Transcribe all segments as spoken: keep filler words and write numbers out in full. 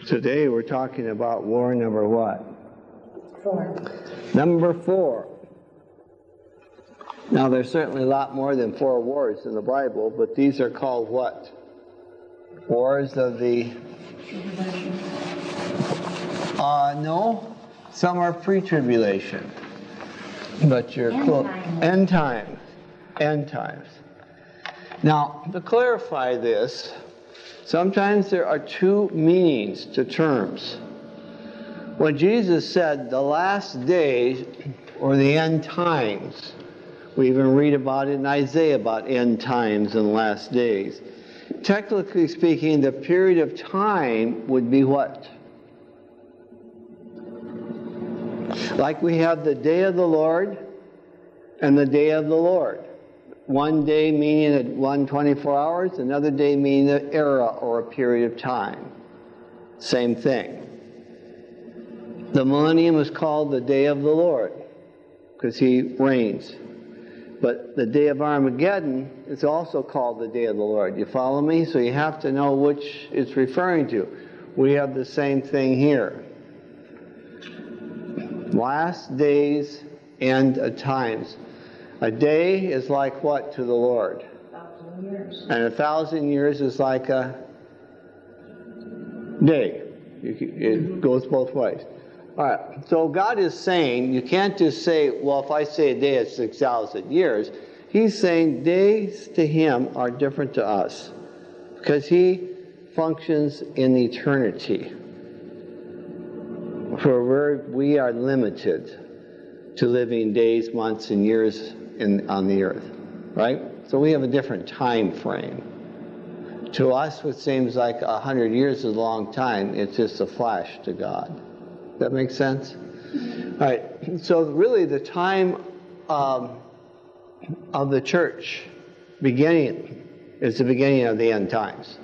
Today we're talking about war number what? Four. Number four. Now there's certainly a lot more than four wars in the Bible, but these are called what? Wars of the... Uh, no. Some are pre-tribulation. But you're close. End times. End times. Now, to clarify this, sometimes there are two meanings to terms. When Jesus said the last days or the end times, we even read about it in Isaiah about end times and last days. Technically speaking, the period of time would be what? Like we have the day of the Lord and the day of the Lord. One day meaning one twenty-four hours, another day meaning an era or a period of time. Same thing. The millennium is called the day of the Lord because he reigns. But the day of Armageddon is also called the day of the Lord. You follow me? So you have to know which it's referring to. We have the same thing here. Last days, end of times. A day is like what to the Lord? A thousand years. And a thousand years is like a day. It goes both ways. All right. So God is saying, you can't just say, well, if I say a day, it's six thousand years. He's saying days to him are different to us because he functions in eternity. For we're, we are limited to living days, months, and years in, on the earth, right? So we have a different time frame. To us, what seems like a hundred years is a long time. It's just a flash to God. Does that make sense? All right. So really, the time um, of the church beginning is the beginning of the end times,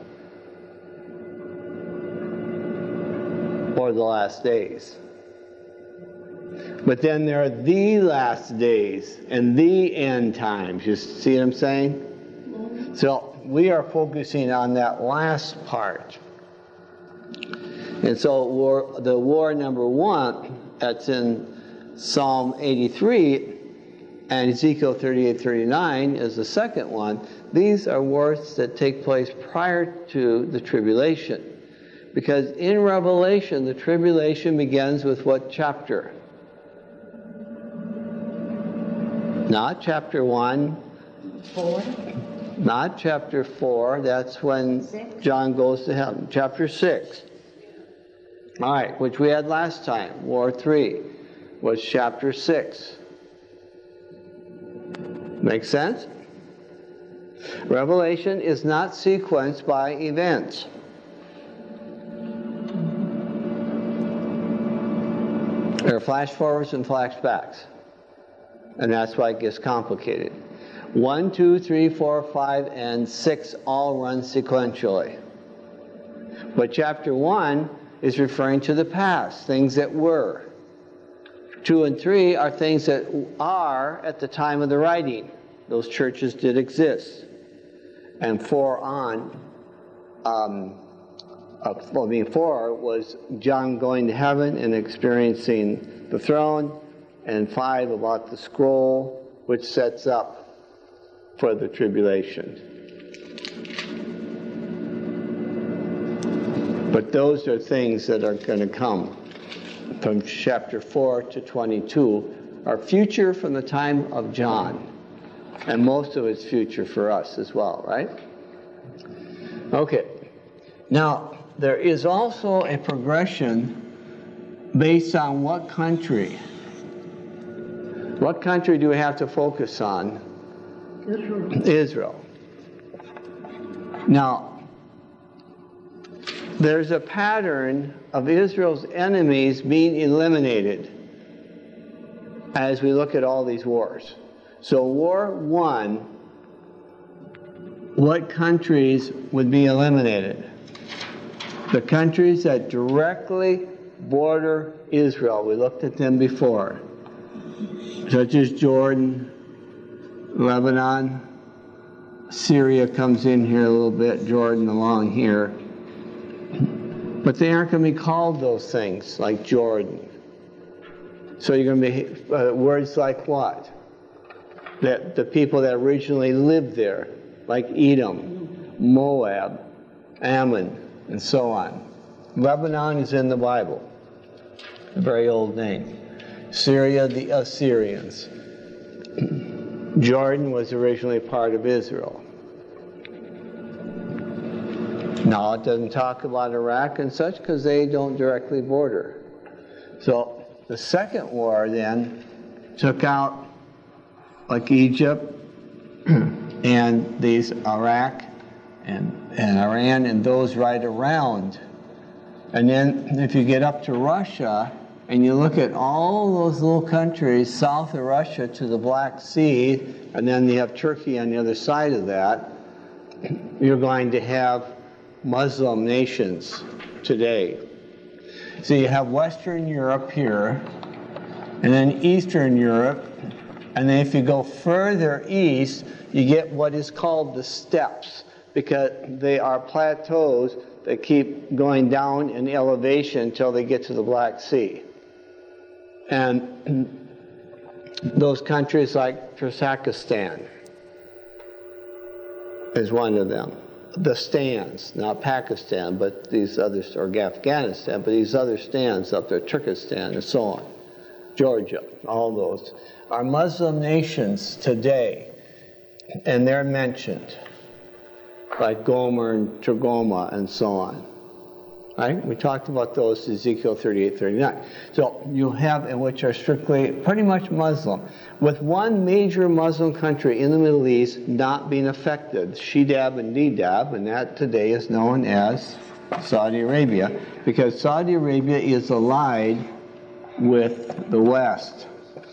or the last days. But then there are the last days and the end times. You see what I'm saying? So we are focusing on that last part. And so war, the war number one, that's in Psalm eighty-three, and Ezekiel thirty-eight thirty-nine is the second one. These are wars that take place prior to the tribulation. Because in Revelation, the tribulation begins with what chapter? Not chapter one. Four. Not chapter four. That's when Six. John goes to heaven. Chapter six. All right, which we had last time. War three was chapter six. Make sense? Revelation is not sequenced by events. There are flash forwards and flashbacks. And that's why it gets complicated. One, two, three, four, five, and six all run sequentially. But chapter one is referring to the past, things that were. Two and three are things that are at the time of the writing. Those churches did exist. And four on, um, uh, well, I mean, four was John going to heaven and experiencing the throne, and five about the scroll, which sets up for the tribulation. But those are things that are going to come from chapter four to twenty-two, are future from the time of John, and most of it's future for us as well, right? Okay. Now, there is also a progression based on what country. What country do we have to focus on? Israel. Israel. Now, there's a pattern of Israel's enemies being eliminated as we look at all these wars. So war one, what countries would be eliminated? The countries that directly border Israel. We looked at them before, such as Jordan, Lebanon, Syria comes in here a little bit, Jordan along here. But they aren't going to be called those things like Jordan. So you're going to be, uh, words like what? That the people that originally lived there, like Edom, Moab, Ammon, and so on. Lebanon is in the Bible, a very old name. Syria, the Assyrians. Jordan was originally part of Israel. Now, it doesn't talk about Iraq and such because they don't directly border. So the second war then took out like Egypt and these Iraq and, and Iran and those right around. And then if you get up to Russia and you look at all those little countries south of Russia to the Black Sea, and then you have Turkey on the other side of that, you're going to have Muslim nations today. So you have Western Europe here, and then Eastern Europe, and then if you go further east, you get what is called the steppes, because they are plateaus that keep going down in elevation until they get to the Black Sea. And those countries like Kazakhstan is one of them. The stands, not Pakistan, but these others, or Afghanistan, but these other stands up there, Turkestan and so on, Georgia, all those, are Muslim nations today, and they're mentioned, like Gomer and Tragoma and so on. Right? We talked about those, Ezekiel thirty-eight, thirty-nine. So you have, in which are strictly pretty much Muslim, with one major Muslim country in the Middle East not being affected, Shedab and Nedab, and that today is known as Saudi Arabia, because Saudi Arabia is allied with the West.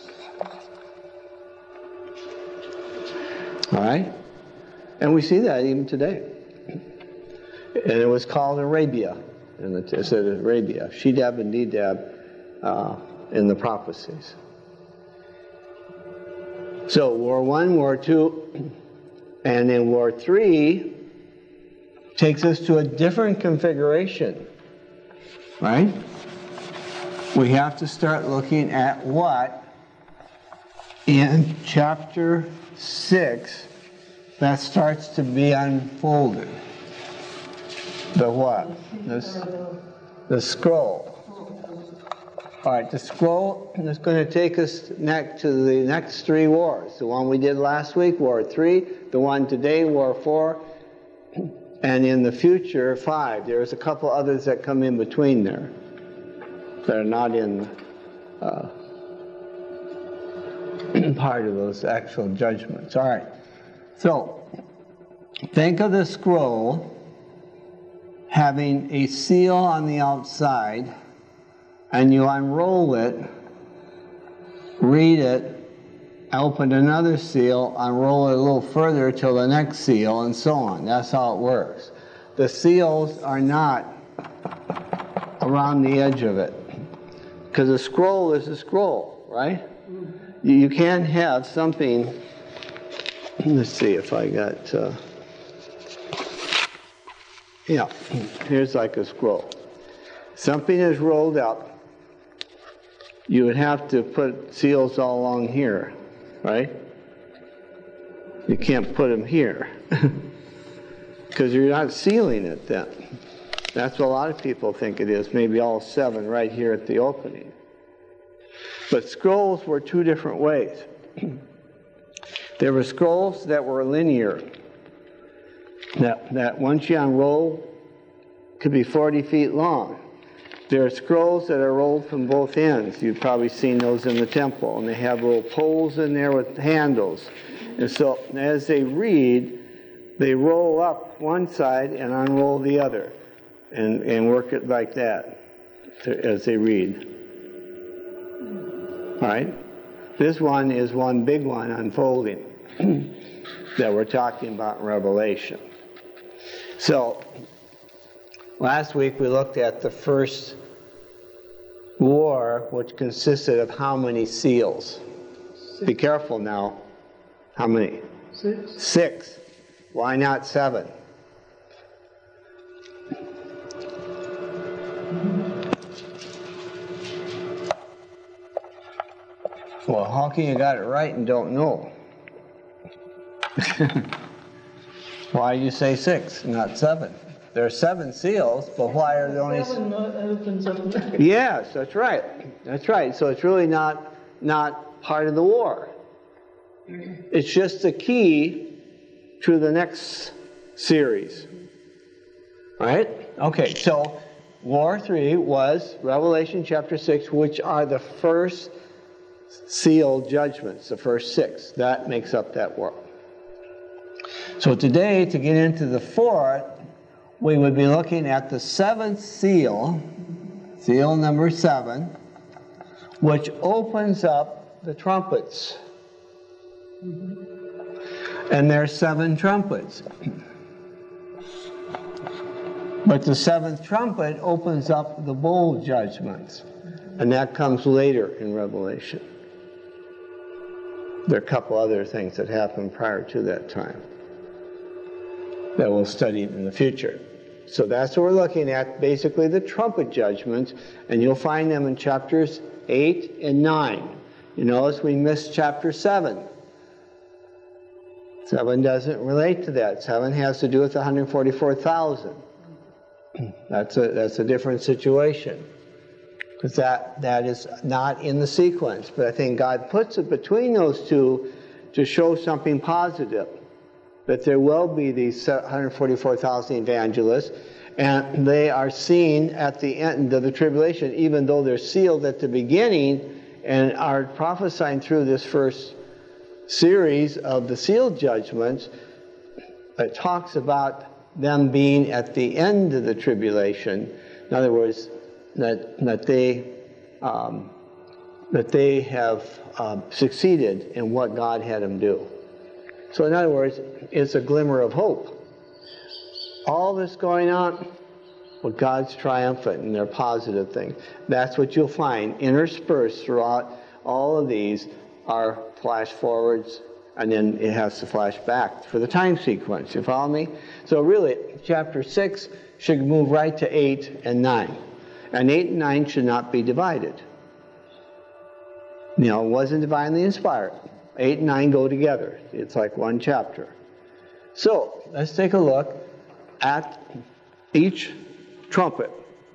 All right? And we see that even today. And it was called Arabia. And it said Arabia, Shedab and Nedab uh, in the prophecies. So War One, War Two, and then War Three takes us to a different configuration, right? We have to start looking at what in chapter six that starts to be unfolded. The what? The, the scroll. All right, the scroll is going to take us next to the next three wars. The one we did last week, War Three. The one today, War Four. And in the future, five. There's a couple others that come in between there that are not in uh, part of those actual judgments. All right. So, think of the scroll having a seal on the outside, and you unroll it, read it, open another seal, unroll it a little further till the next seal, and so on. That's how it works. The seals are not around the edge of it, because a scroll is a scroll, right? You can't have something. Let's see if I got. Uh, Yeah, here's like a scroll. Something is rolled up. You would have to put seals all along here, right? You can't put them here because you're not sealing it then. That's what a lot of people think it is, maybe all seven right here at the opening. But scrolls were two different ways. There were scrolls that were linear. That, that once you unroll, could be forty feet long. There are scrolls that are rolled from both ends. You've probably seen those in the temple. And they have little poles in there with handles. And so as they read, they roll up one side and unroll the other. And, and work it like that to, as they read. All right? This one is one big one unfolding that we're talking about in Revelation. So, last week we looked at the first war, which consisted of how many seals? Six. Be careful now. How many? Six. Six. Why not seven? Well, how can you got it right and don't know? Why do you say six, not seven? There are seven seals, but why are there only... Seven opens up. Yes, that's right. That's right. So it's really not, not part of the war. It's just the key to the next series. Right? Okay, so War three was Revelation chapter six, which are the first seal judgments, the first six. That makes up that war. So today, to get into the fourth, we would be looking at the seventh seal, seal number seven, which opens up the trumpets. And there's seven trumpets. But the seventh trumpet opens up the bowl judgments. And that comes later in Revelation. There are a couple other things that happened prior to that time that we'll study in the future. So that's what we're looking at, basically the trumpet judgments, and you'll find them in chapters eight and nine. You notice we missed chapter seven. seven doesn't relate to that. seven has to do with one hundred forty-four thousand. That's a, that's a different situation. Because that, that is not in the sequence. But I think God puts it between those two to show something positive. That there will be these one hundred forty-four thousand evangelists, and they are seen at the end of the tribulation, even though they're sealed at the beginning and are prophesying through this first series of the sealed judgments. It talks about them being at the end of the tribulation. In other words, that that they um, that they have um, succeeded in what God had them do. So in other words, it's a glimmer of hope. All this going on, well, God's triumphant and they're positive things. That's what you'll find interspersed throughout all of these are flash forwards, and then it has to flash back for the time sequence. You follow me? So really, chapter six should move right to eight and nine. And eight and nine should not be divided. You know, it wasn't divinely inspired. Eight and nine go together. It's like one chapter. So, let's take a look at each trumpet.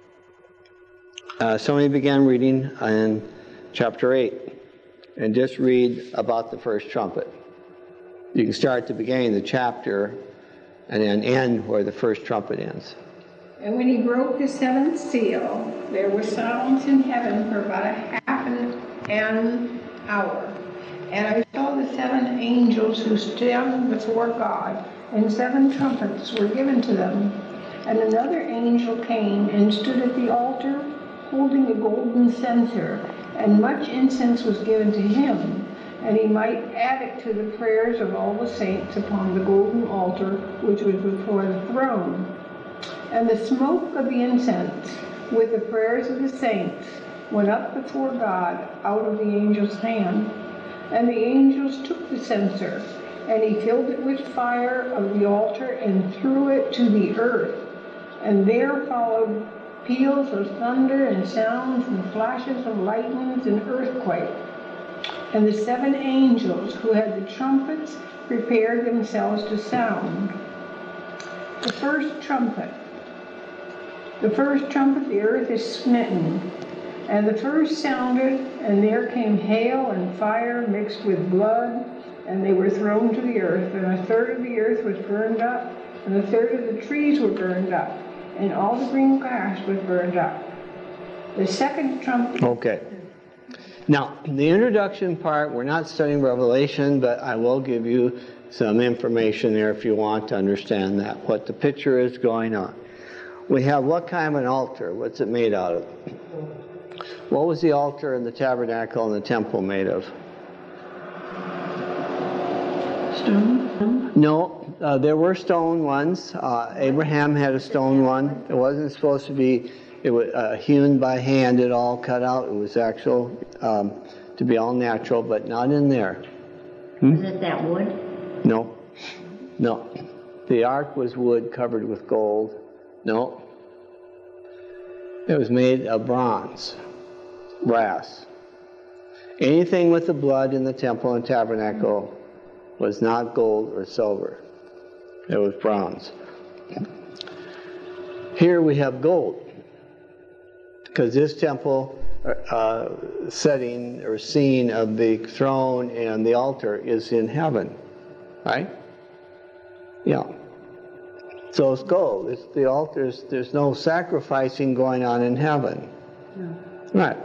Uh, somebody began reading in chapter eight. And just read about the first trumpet. You can start at the beginning of the chapter and then end where the first trumpet ends. And when he broke the seventh seal, there was silence in heaven for about a half an, an hour. And I saw the seven angels who stood before God, and seven trumpets were given to them. And another angel came and stood at the altar, holding a golden censer, and much incense was given to him, and he might add it to the prayers of all the saints upon the golden altar which was before the throne. And the smoke of the incense, with the prayers of the saints, went up before God out of the angel's hand. And the angels took the censer, and he filled it with fire of the altar and threw it to the earth. And there followed peals of thunder and sounds and flashes of lightnings and earthquake. And the seven angels who had the trumpets prepared themselves to sound. The first trumpet. The first trumpet, the earth is smitten. And the first sounded, and there came hail and fire mixed with blood, and they were thrown to the earth. And a third of the earth was burned up, and a third of the trees were burned up, and all the green grass was burned up. The second trumpet... Okay. Now, the introduction part, we're not studying Revelation, but I will give you some information there if you want to understand that, what the picture is going on. We have what kind of an altar? What's it made out of? What was the altar in the tabernacle and the temple made of? Stone? No, uh, there were stone ones. Uh, Abraham had a stone one. It wasn't supposed to be it was uh, hewn by hand at all, cut out. It was actual, um, to be all natural, but not in there. Hmm? Was it that wood? No, no. The ark was wood covered with gold. No. It was made of bronze, brass. Anything with the blood in the temple and tabernacle was not gold or silver. It was bronze. Here we have gold, because this temple uh, setting or scene of the throne and the altar is in heaven, right? Yeah. So it's gold. It's the altars. There's no sacrificing going on in heaven. No. Right.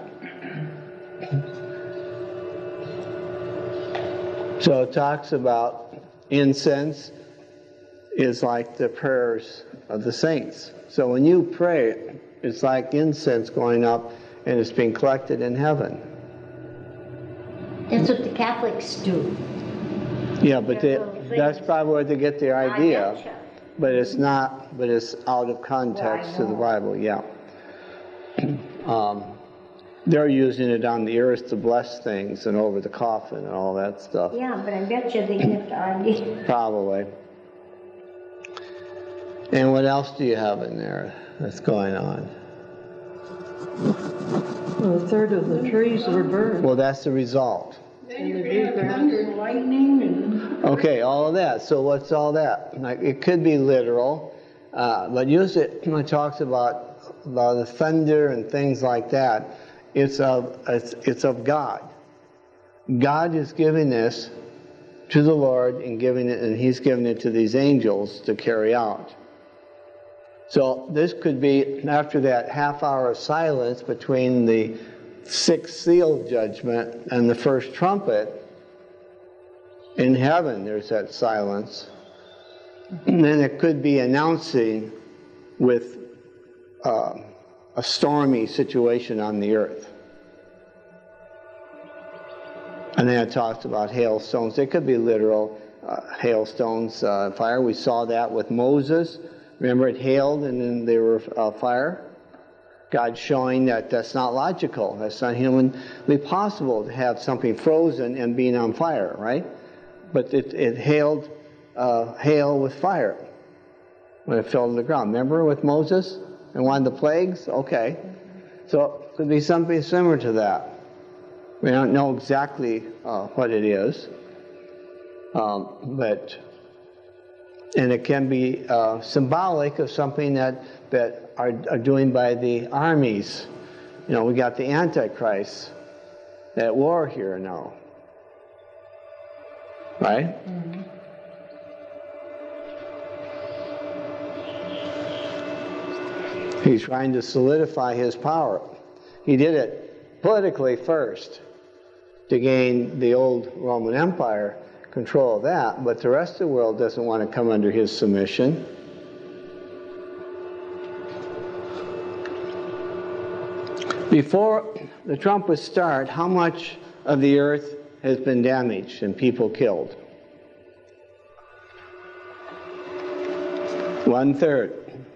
So it talks about incense is like the prayers of the saints. So when you pray, it's like incense going up and it's being collected in heaven. That's what the Catholics do. Yeah, but they, Their little that's things. probably where they get their I idea. betcha. But it's not, but it's out of context to the know. Bible, yeah. Um, they're using it on the earth to bless things and over the coffin and all that stuff. Yeah, but I bet you they get the idea. Probably. And what else do you have in there that's going on? A third of the trees were burned. Well, that's the result. Then you're gonna have thunder and lightning and. Okay, all of that. So what's all that? Like, it could be literal, uh, but usually when it talks about, about the thunder and things like that, it's of, it's, it's of God. God is giving this to the Lord and giving it, and He's giving it to these angels to carry out. So this could be after that half hour of silence between the sixth seal judgment and the first trumpet. In heaven, there's that silence. And then it could be announcing with uh, a stormy situation on the earth. And then it talks about hailstones. They could be literal uh, hailstones, uh, fire. We saw that with Moses. Remember, it hailed and then they were uh, fire. God showing that that's not logical. That's not humanly possible to have something frozen and being on fire, right? But it, it hailed uh, hail with fire when it fell to the ground. Remember with Moses and one of the plagues? Okay. So it could be something similar to that. We don't know exactly uh, what it is. Um, but, and it can be uh, symbolic of something that, that are, are doing by the armies. You know, we got the Antichrist at war here now. Right? Mm-hmm. He's trying to solidify his power. He did it politically first to gain the old Roman Empire, control of that, but the rest of the world doesn't want to come under his submission. Before the trumpets start, how much of the earth has been damaged and people killed? One third.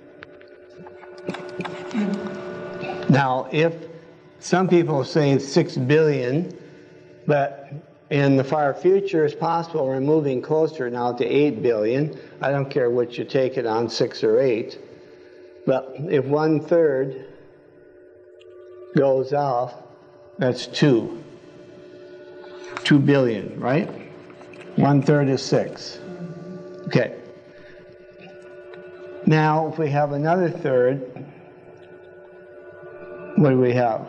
Now, if some people say six billion, but in the far future it's possible we're moving closer now to eight billion. I don't care which you take it on, six or eight. But if one third goes off, that's two. Two billion, right? One third is six. Okay. Now, if we have another third, what do we have?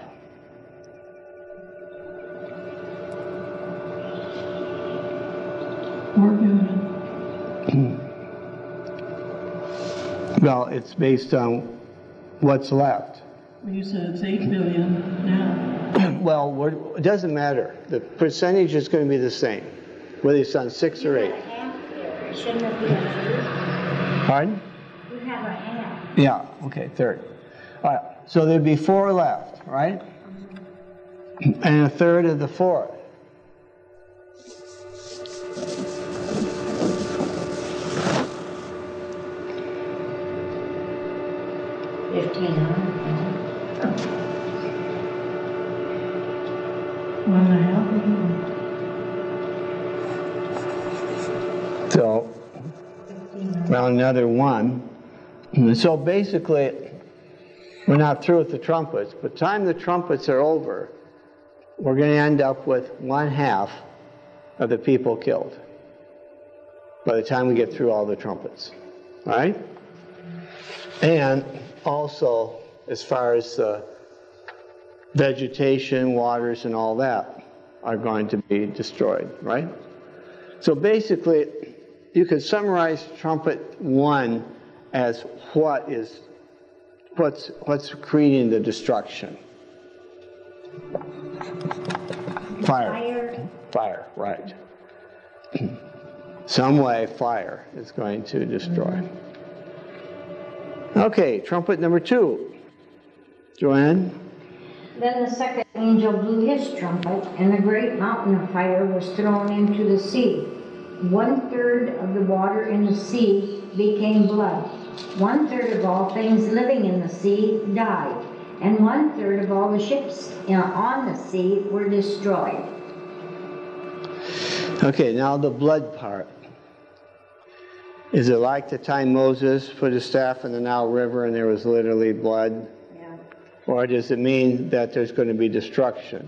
Four billion. Well, it's based on what's left. You said it's eight billion now. Well, we're, it doesn't matter. The percentage is going to be the same, whether it's on six or eight. Shouldn't it be a third? Pardon? You have a half. Yeah, okay, third. All right, so there'd be four left, right? And a third of the fourth. Fifteen hundred. One and a half billion. So, well, another one. And so basically, we're not through with the trumpets. By the time the trumpets are over, we're going to end up with one half of the people killed by the time we get through all the trumpets. All right? And also, as far as the vegetation, waters, and all that are going to be destroyed, right? So basically, you could summarize trumpet one as what is, what's, what's creating the destruction. Fire. Fire. Fire, right. Some way fire is going to destroy. Okay, trumpet number two. Joanne? Then the second angel blew his trumpet, and a great mountain of fire was thrown into the sea. One third of the water in the sea became blood. One third of all things living in the sea died, and one third of all the ships on the sea were destroyed. Okay, now the blood part. Is it like the time Moses put his staff in the Nile River and there was literally blood? Yeah. Or does it mean that there's going to be destruction?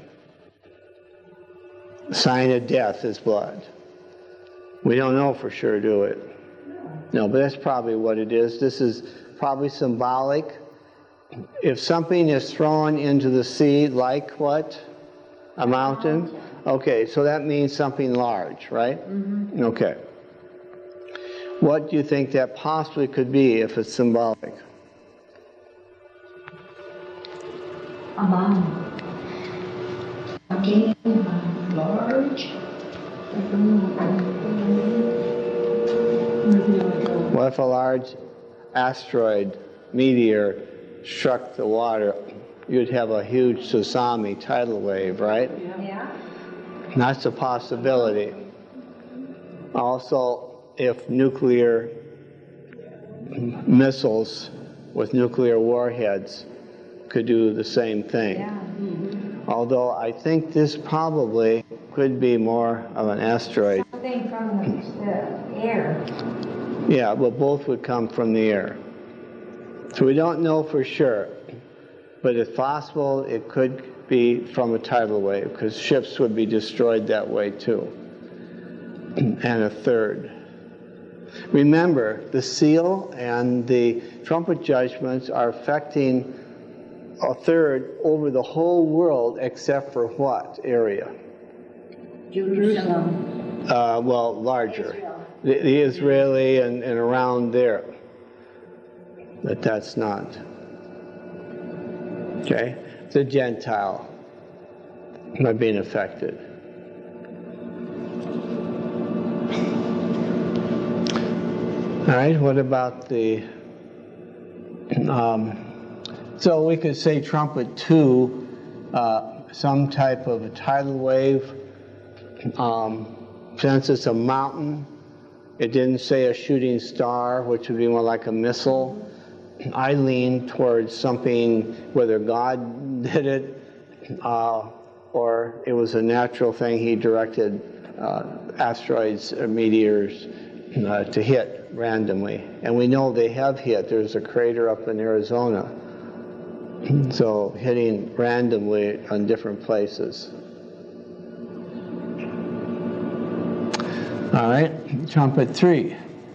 The sign of death is blood. We don't know for sure, do it? No, but that's probably what it is. This is probably symbolic. If something is thrown into the sea, like what? A mountain? Okay, so that means something large, right? Mm-hmm. Okay. What do you think that possibly could be if it's symbolic? A bomb. Okay. Large. What if a large asteroid, meteor, struck the water? You'd have a huge tsunami, tidal wave, right? Yeah. That's a possibility. Also, if nuclear missiles with nuclear warheads could do the same thing. Yeah. Mm-hmm. Although I think this probably could be more of an asteroid. Something from the, the air. Yeah, but both would come from the air. So we don't know for sure, but it's possible it could be from a tidal wave, because ships would be destroyed that way too. And a third. Remember, the seal and the trumpet judgments are affecting a third over the whole world except for what area? Jerusalem. Uh, well, larger. Israel. The, the Israeli and, and around there. But that's not. Okay? The Gentile are being affected. All right, what about the, um, so we could say trumpet two, uh, some type of a tidal wave. Um, since it's a mountain, it didn't say a shooting star, which would be more like a missile. I lean towards something, whether God did it, uh, or it was a natural thing. He directed uh, asteroids or meteors uh, to hit randomly. And we know they have hit. There's a crater up in Arizona. So hitting randomly on different places. All right, trumpet three.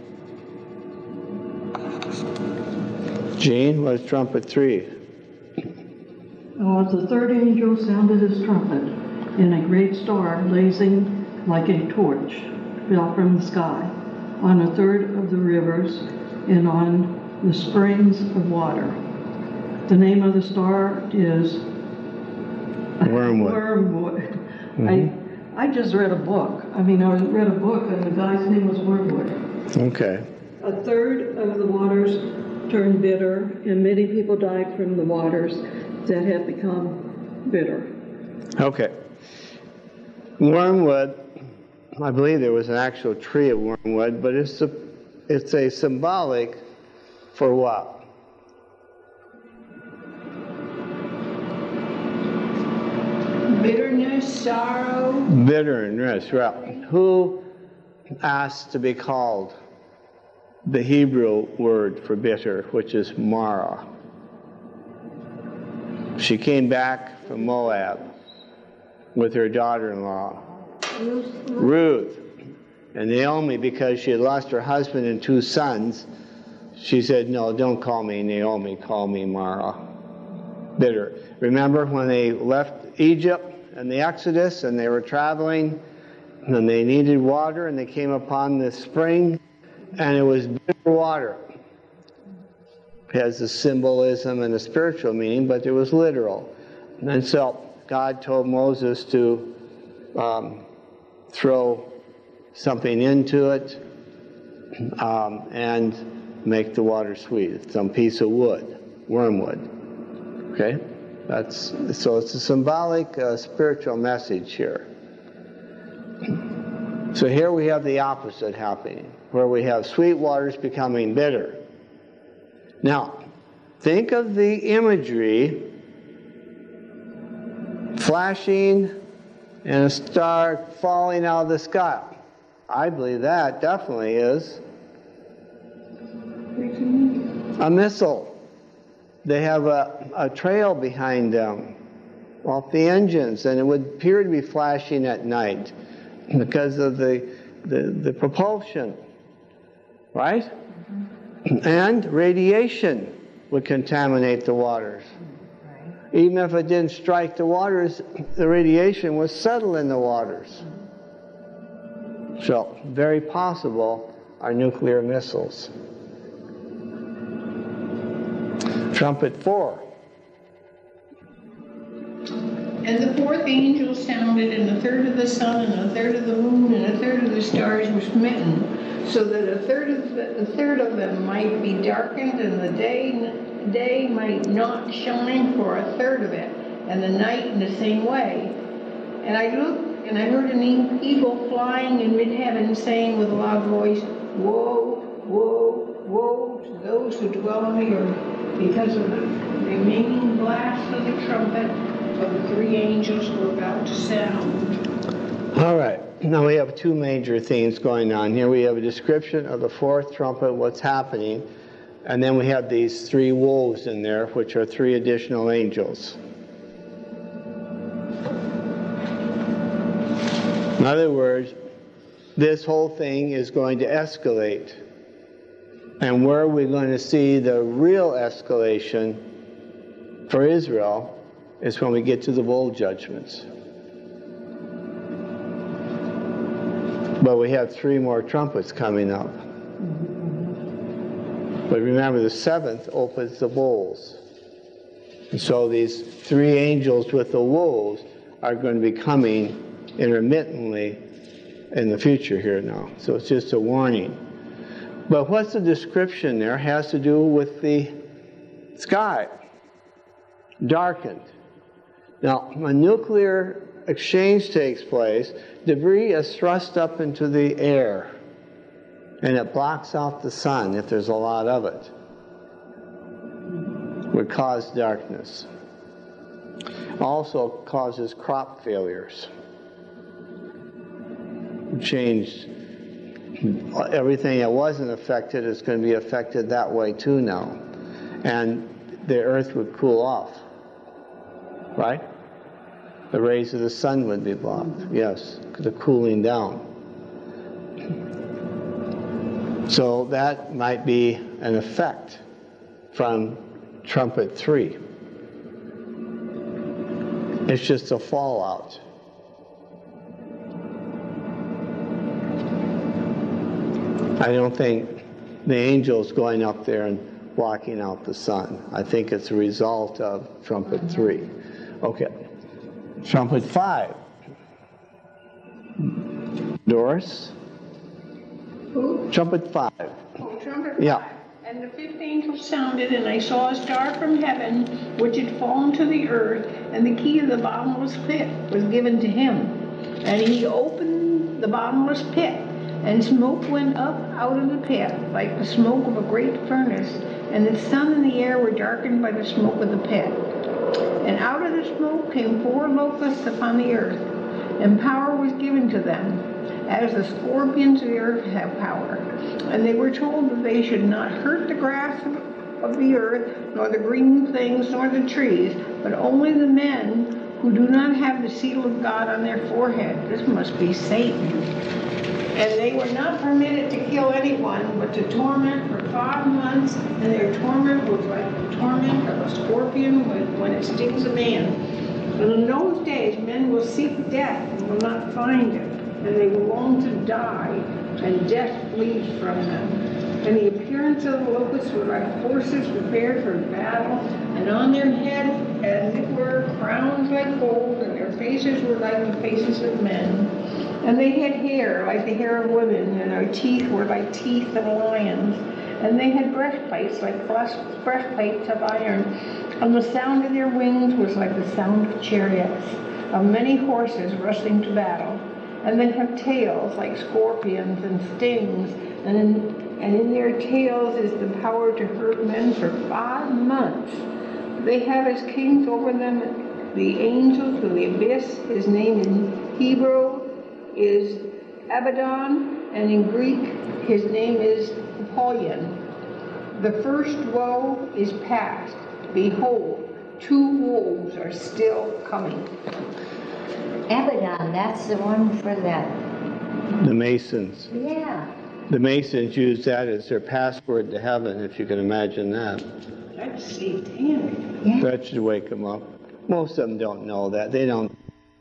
Gene, what is trumpet three? Oh, the third angel sounded his trumpet, and a great star blazing like a torch fell from the sky on a third of the rivers and on the springs of water. The name of the star is Wormwood. Wormwood. Mm-hmm. I I just read a book. I mean, I read a book, and the guy's name was Wormwood. Okay. A third of the waters turned bitter, and many people died from the waters that had become bitter. Okay. Wormwood, I believe there was an actual tree of wormwood, but it's a, it's a symbolic for what? Bitterness, sorrow. Bitterness, right. Who asked to be called the Hebrew word for bitter, which is Mara? She came back from Moab. with her daughter-in-law, Ruth, Ruth. And Naomi, because she had lost her husband and two sons, she said, no, don't call me Naomi, call me Mara. Bitter. Remember when they left Egypt and the Exodus and they were traveling and they needed water and they came upon this spring and it was bitter water. It has a symbolism and a spiritual meaning, but it was literal. And so God told Moses to um, throw something into it um, and make the water sweet. Some piece of wood, wormwood. Okay? That's, so it's a symbolic uh, spiritual message here. So here we have the opposite happening, where we have sweet waters becoming bitter. Now, think of the imagery, flashing and a star falling out of the sky. I believe that definitely is a missile. They have a, a trail behind them off the engines, and it would appear to be flashing at night because of the, the, the propulsion, right? Mm-hmm. And radiation would contaminate the waters. Right. Even if it didn't strike the waters, the radiation would settle in the waters. So, very possible are nuclear missiles. Trumpet four. And the fourth angel sounded, and a third of the sun, and a third of the moon, and a third of the stars were smitten, so that a third of the, a third of them might be darkened, and the day day might not shine for a third of it, and the night in the same way. And I looked, and I heard an eagle flying in mid-heaven, saying with a loud voice, "Woe, woe, woe to those who dwell on the earth, because of the remaining blast of the trumpet of the three angels who are about to sound." All right. Now we have two major themes going on here. We have a description of the fourth trumpet, what's happening, and then we have these three wolves in there, which are three additional angels. In other words, this whole thing is going to escalate. And where are we going to see the real escalation for Israel is when we get to the bowl judgments. But we have three more trumpets coming up. But remember, the seventh opens the bowls. And so these three angels with the wolves are going to be coming intermittently in the future here now. So it's just a warning. But what's the description there? It has to do with the sky. Darkened. Now, when nuclear exchange takes place, debris is thrust up into the air, and it blocks out the sun if there's a lot of it. It would cause darkness. Also causes crop failures. Change. Everything that wasn't affected is going to be affected that way too now. And the earth would cool off. Right? The rays of the sun would be blocked. Yes, the cooling down. So that might be an effect from trumpet three. It's just a fallout. I don't think the angel's going up there and blocking out the sun. I think it's a result of trumpet three. Okay. Trumpet five. Doris? Who? Trumpet five. Oh, trumpet Yeah. five. And the fifth angel sounded, and I saw a star from heaven, which had fallen to the earth, and the key of the bottomless pit was given to him. And he opened the bottomless pit, and smoke went up out of the pit, like the smoke of a great furnace, and the sun and the air were darkened by the smoke of the pit. And out of the smoke came four locusts upon the earth, and power was given to them, as the scorpions of the earth have power. And they were told that they should not hurt the grass of, of the earth, nor the green things, nor the trees, but only the men who do not have the seal of God on their forehead. This must be Satan. And they were not permitted to kill anyone, but to torment for five months, and their torment was like the torment of a scorpion when, when it stings a man. And in those days, men will seek death and will not find it, and they will long to die, and death flees from them. And the appearance of the locusts were like horses prepared for battle, and on their heads, as it were, crowns like gold, and their faces were like the faces of men. And they had hair like the hair of women, and their teeth were like teeth of lions. And they had breastplates like breastplates of iron. And the sound of their wings was like the sound of chariots, of many horses rushing to battle. And they have tails like scorpions and stings, and in, and in their tails is the power to hurt men for five months. They have as kings over them the angels of the abyss. His name in Hebrew is Abaddon, and in Greek his name is Apollyon. The first woe is past. Behold, two woes are still coming. Abaddon, that's the one for that. The Masons. Yeah. The Masons use that as their password to heaven, if you can imagine that. That's satanic. Yeah. That should wake them up. Most of them don't know that. They don't.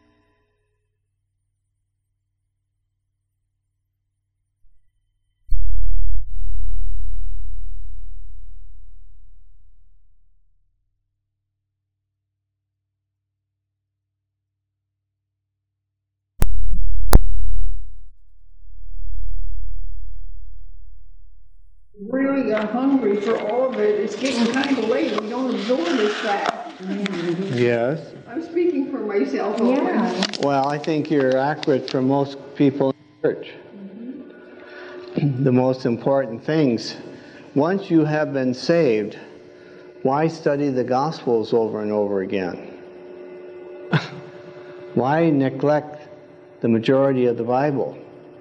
Really are hungry for all of it. It's getting kind of late. We don't absorb this fast. Yes. I'm speaking for myself. Yeah. Well, I think you're accurate for most people in the church. Mm-hmm. The most important things. Once you have been saved, why study the Gospels over and over again? Why neglect the majority of the Bible?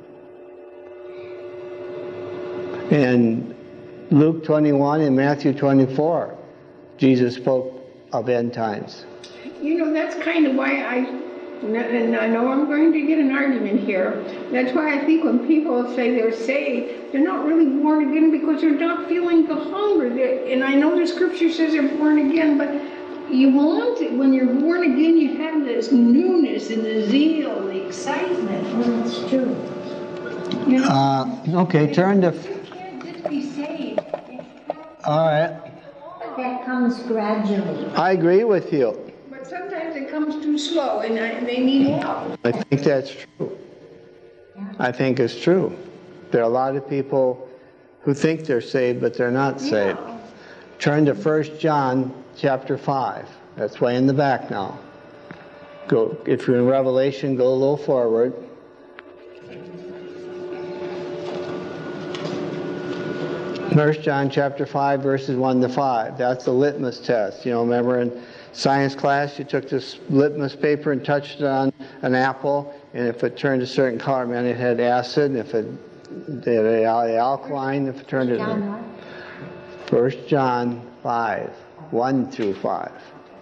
In Luke twenty-one and Matthew twenty-four, Jesus spoke of end times. You know, that's kind of why I, and I know I'm going to get an argument here. That's why I think when people say they're saved, they're not really born again because they're not feeling the hunger. They're, and I know the scripture says they're born again, but you want it. When you're born again, you have this newness and the zeal, the excitement. Well, that's true. You know? Uh, okay, turn to... You can't just be saved. All right. That comes gradually. I agree with you. But sometimes it comes too slow, and, I, and they need help. I think that's true. I think it's true. There are a lot of people who think they're saved, but they're not saved. Yeah. Turn to First John chapter five. That's way in the back now. Go, if you're in Revelation, go a little forward. First John chapter five, verses one to five. That's the litmus test. You know, remember in science class, you took this litmus paper and touched it on an apple, and if it turned a certain color, man, it had acid. And if it did a alkaline, if it turned it. John what? First John five, one through five.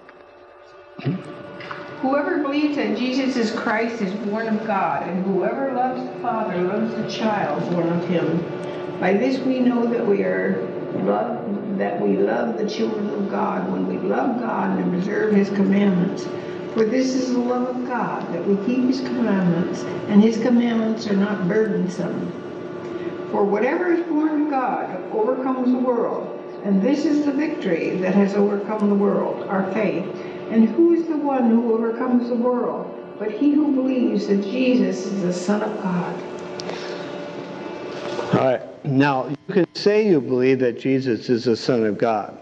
Whoever believes that Jesus is Christ is born of God, and whoever loves the Father loves the child born of him. By this we know that we are love, that we love the children of God, when we love God and observe his commandments. For this is the love of God, that we keep his commandments, and his commandments are not burdensome. For whatever is born of God overcomes the world, and this is the victory that has overcome the world, our faith. And who is the one who overcomes the world but he who believes that Jesus is the Son of God? All right. Now, you can say you believe that Jesus is the Son of God.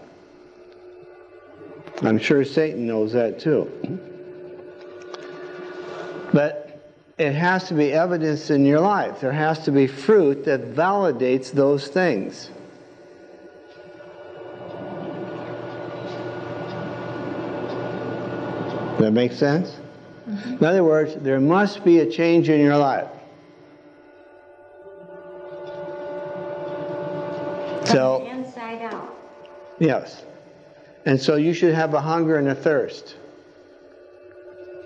I'm sure Satan knows that too. But it has to be evidence in your life. There has to be fruit that validates those things. Does that make sense? Mm-hmm. In other words, there must be a change in your life. So, From the inside out. yes. And so you should have a hunger and a thirst.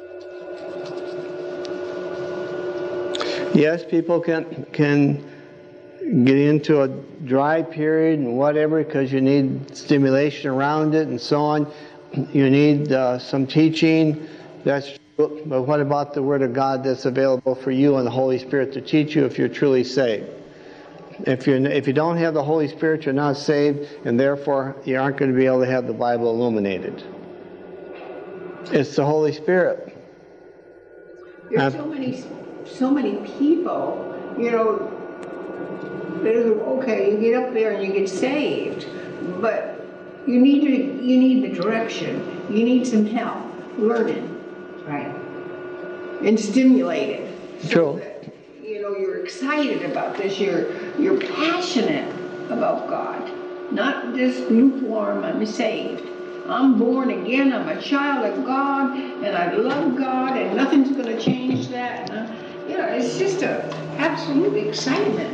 Yes, people can can get into a dry period and whatever because you need stimulation around it and so on. You need uh, some teaching. That's true. But what about the Word of God that's available for you and the Holy Spirit to teach you if you're truly saved? If you if you don't have the Holy Spirit, you're not saved, and therefore you aren't going to be able to have the Bible illuminated. It's the Holy Spirit. There's so many, so many people, you know, that are, okay, you get up there and you get saved, but you need to, you need the direction. You need some help learning. Right. And stimulated. True. So that, you know, you're excited about this. You're you're passionate about God, not just lukewarm. I'm saved. I'm born again. I'm a child of God, and I love God, and nothing's going to change that. And I, you know, it's just a absolute excitement.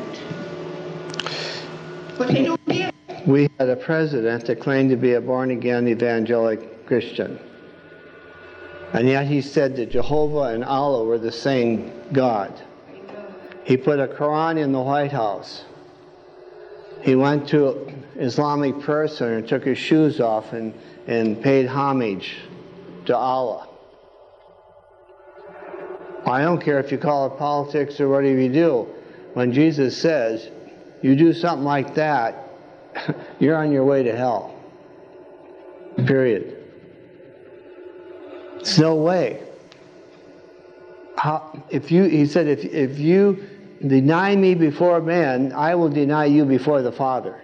But they don't get it. We had a president that claimed to be a born-again evangelic Christian. And yet he said that Jehovah and Allah were the same God. He put a Quran in the White House. He went to an Islamic prayer center and took his shoes off and, and paid homage to Allah. I don't care if you call it politics or whatever you do. When Jesus says, you do something like that, you're on your way to hell. Period. It's no way. How, if you, he said, if, if you deny me before man, I will deny you before the Father.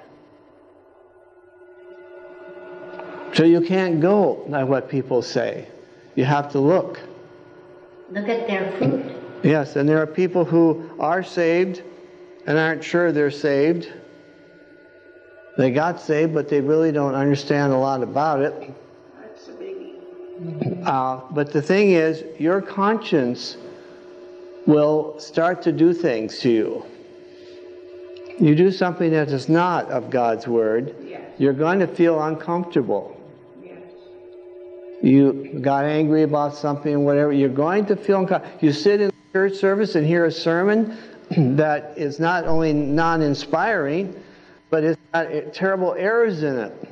So you can't go by what people say. You have to look. Look at their fruit. Yes, and there are people who are saved and aren't sure they're saved. They got saved, but they really don't understand a lot about it. That's a biggie. Uh, but the thing is, your conscience will start to do things to you. You do something that is not of God's Word, Yes. you're going to feel uncomfortable. Yes. You got angry about something, whatever, you're going to feel uncomfortable. You sit in church service and hear a sermon that is not only non-inspiring, but it's got terrible errors in it.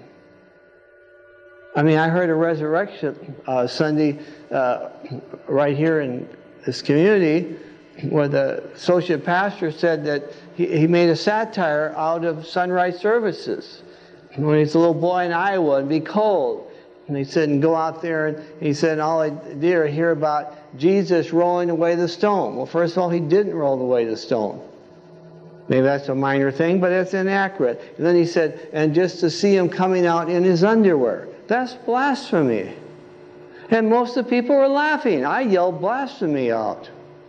I mean, I heard a resurrection uh, Sunday uh, right here in this community where the associate pastor said that he, he made a satire out of sunrise services. When he's a little boy in Iowa and be cold. And he said, and go out there, and he said, all I did is hear about Jesus rolling away the stone. Well, first of all, he didn't roll away the stone. Maybe that's a minor thing, but it's inaccurate. And then he said, and just to see him coming out in his underwear. That's blasphemy. And most of the people were laughing. I yelled blasphemy out.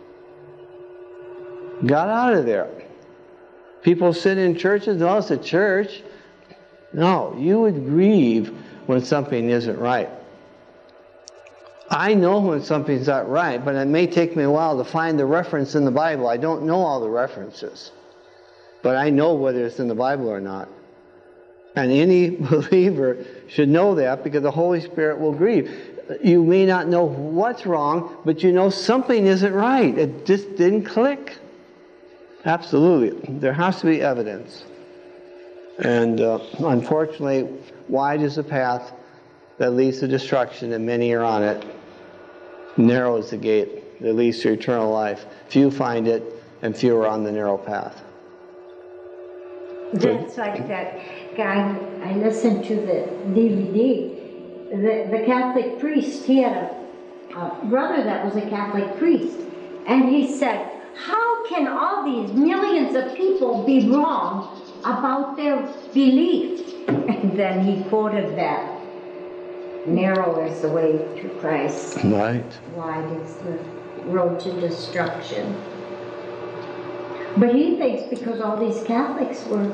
Got out of there. People sit in churches, oh, it's a church. No, you would grieve when something isn't right. I know when something's not right, but it may take me a while to find the reference in the Bible. I don't know all the references. But I know whether it's in the Bible or not. And any believer should know that because the Holy Spirit will grieve. You may not know what's wrong, but you know something isn't right. It just didn't click. Absolutely. There has to be evidence. And uh, unfortunately, wide is the path that leads to destruction, and many are on it. Narrow is the gate that leads to eternal life. Few find it, and few are on the narrow path. That's like that guy, I listened to the D V D. The, the Catholic priest, he had a, a brother that was a Catholic priest. And he said, how can all these millions of people be wrong about their belief? And then he quoted that. Narrow is the way to Christ. Right. Wide is the road to destruction. But he thinks because all these Catholics were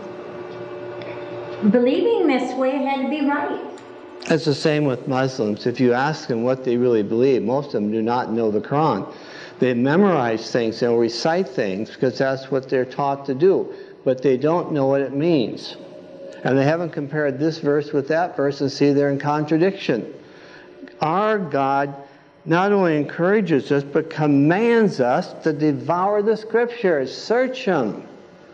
believing this way, it had to be right. It's the same with Muslims. If you ask them what they really believe, most of them do not know the Quran. They memorize things, they'll recite things because that's what they're taught to do, but they don't know what it means. And they haven't compared this verse with that verse and see they're in contradiction. Our God not only encourages us, but commands us to devour the Scriptures, search them.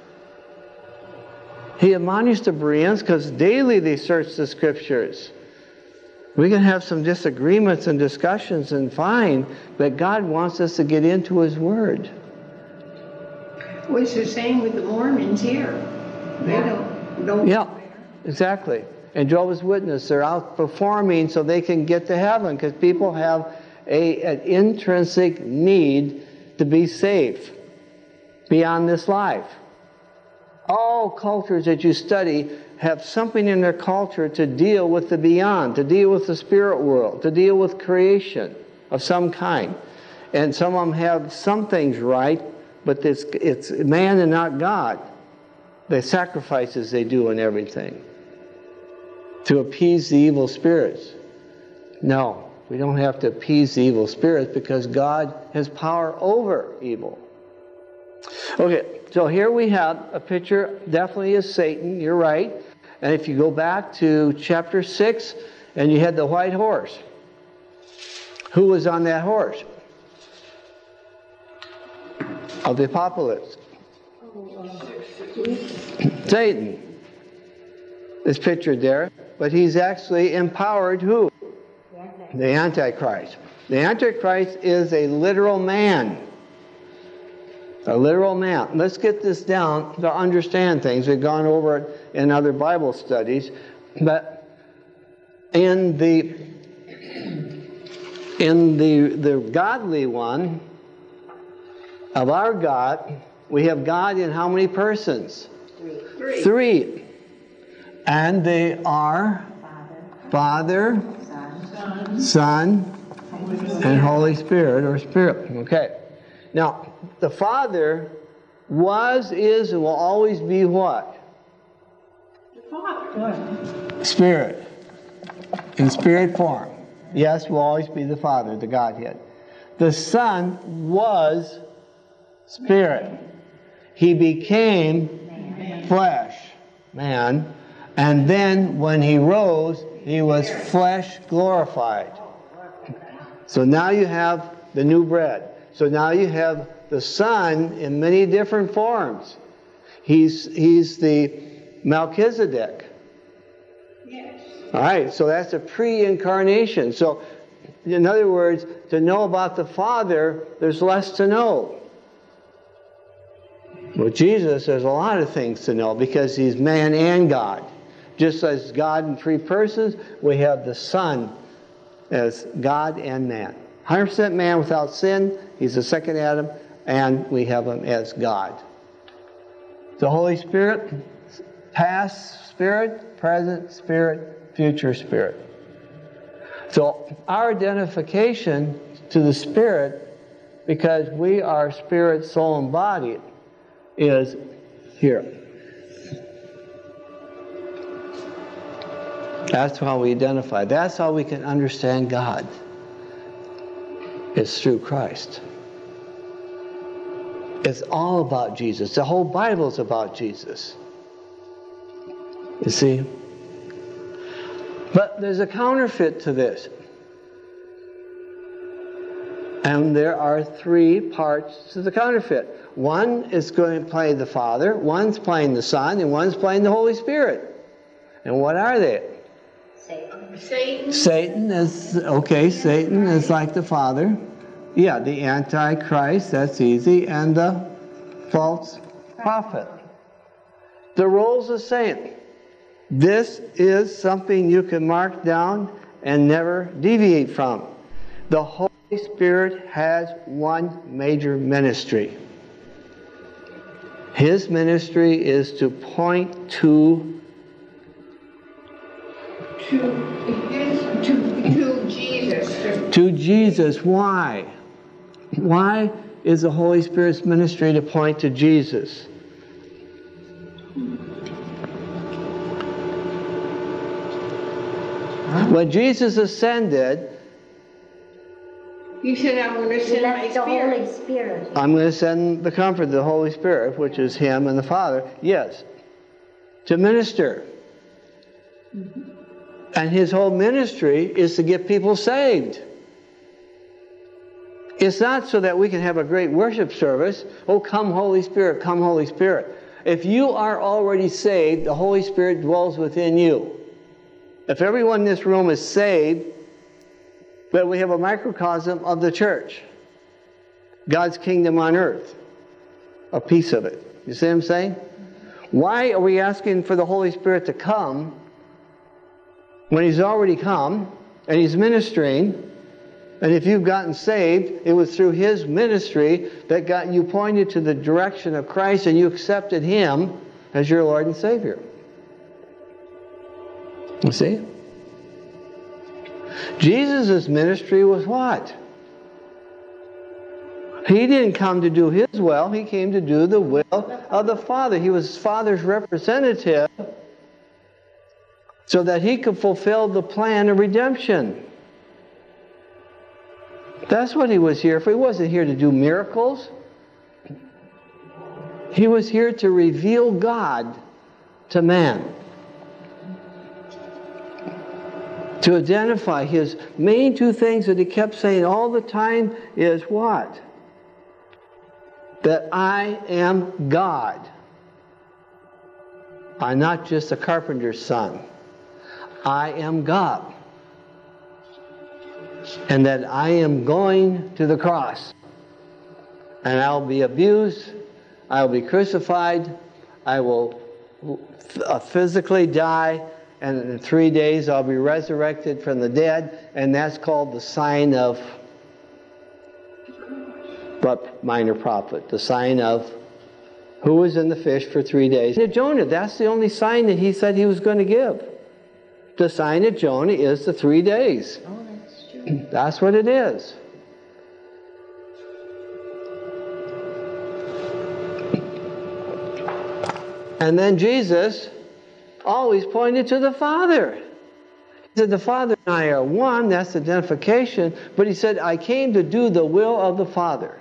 He admonished the Bereans because daily they searched the Scriptures. We can have some disagreements and discussions and fine, but God wants us to get into His Word. Well, it's the same with the Mormons here. They don't, don't. Yeah, exactly. And Jehovah's Witnesses, they're out performing so they can get to heaven, because people have a, an intrinsic need to be safe beyond this life. All cultures that you study have something in their culture to deal with the beyond, to deal with the spirit world, to deal with creation of some kind. And some of them have some things right, but it's, it's man and not God. The sacrifices they do and everything to appease the evil spirits. No, we don't have to appease the evil spirits because God has power over evil. Okay, so here we have a picture, definitely is Satan, you're right. And if you go back to chapter six, and you had the white horse. Who was on that horse? Of the apocalypse. Satan is pictured there, but he's actually empowered who? The Antichrist. The Antichrist is a literal man. A literal man. Let's get this down to understand things. We've gone over it in other Bible studies, but in the in the the godly one of our God, we have God in how many persons? Three. Three. And they are Father, Son, Son, and Holy Spirit, or Spirit. Okay. Now, the Father was, is, and will always be what? the Father. Spirit. In spirit form. Yes, will always be the Father, the Godhead. The Son was Spirit. He became flesh, man, and then when He rose, He was flesh glorified. So now you have the new bread. So now you have the Son in many different forms. He's, he's the Melchizedek. Yes. All right, so that's a pre-incarnation. So, in other words, to know about the Father, there's less to know. With Jesus, there's a lot of things to know because He's man and God. Just as God in three persons, we have the Son as God and man. one hundred percent man without sin. He's the second Adam, and we have Him as God. The Holy Spirit, past spirit, present spirit, future spirit. So our identification to the Spirit, because we are spirit, soul, and body, is here. That's how we identify. That's how we can understand God. It's through Christ. It's all about Jesus. The whole Bible is about Jesus. You see? But there's a counterfeit to this. And there are three parts to the counterfeit. One is going to play the Father, one's playing the Son, and one's playing the Holy Spirit. And what are they? Satan. Satan. Satan is, okay, Satan is like the Father. Yeah, the Antichrist, that's easy, and the false prophet. The role's the same. This is something you can mark down and never deviate from. The Holy Spirit has one major ministry. His ministry is to point to To, his, to, to Jesus. To, to Jesus. Why? Why is the Holy Spirit's ministry to point to Jesus? When Jesus ascended, He said, I'm going to He send my left the Holy Spirit. Spirit. I'm going to send the Comforter, the Holy Spirit, which is Him and the Father, yes, to minister. And His whole ministry is to get people saved. It's not so that we can have a great worship service. Oh, come Holy Spirit, come Holy Spirit. If you are already saved, the Holy Spirit dwells within you. If everyone in this room is saved, then we have a microcosm of the church. God's kingdom on earth. A piece of it. You see what I'm saying? Why are we asking for the Holy Spirit to come when He's already come and He's ministering? And if you've gotten saved, it was through His ministry that got you pointed to the direction of Christ and you accepted Him as your Lord and Savior. You see? Jesus' ministry was what? He didn't come to do His will. He came to do the will of the Father. He was His Father's representative so that He could fulfill the plan of redemption. That's what He was here for. He wasn't here to do miracles. He was here to reveal God to man. To identify His main two things that He kept saying all the time is what? That I am God. I'm not just a carpenter's son. I am God. And that I am going to the cross. And I'll be abused. I'll be crucified. I will physically die. And in three days I'll be resurrected from the dead. And that's called the sign of what minor prophet? The sign of who was in the fish for three days. And Jonah, that's the only sign that he said he was going to give. The sign of Jonah is the three days. Oh, that's true. That's what it is. And then Jesus always pointed to the Father. He said, the Father and I are one, that's identification, but He said, I came to do the will of the Father.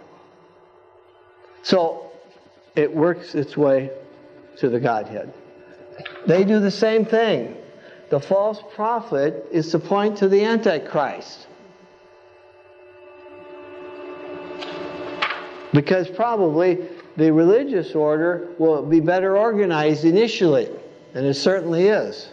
So, it works its way to the Godhead. They do the same thing. The false prophet is to point to the Antichrist. Because probably the religious order will be better organized initially, and it certainly is.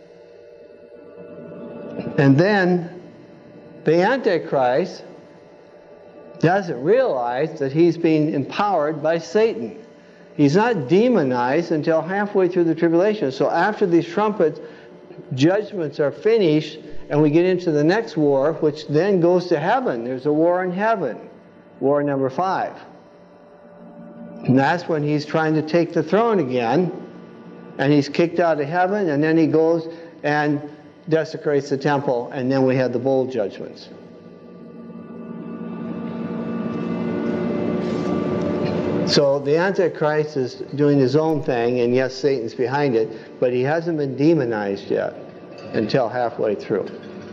And then the Antichrist doesn't realize that he's being empowered by Satan. He's not demonized until halfway through the tribulation. So after these trumpet judgments are finished and we get into the next war, which then goes to heaven. There's a war in heaven. War number five. And that's when he's trying to take the throne again. And he's kicked out of heaven, and then he goes and desecrates the temple, and then we have the bowl judgments. So the Antichrist is doing his own thing, and yes, Satan's behind it, but he hasn't been demonized yet until halfway through.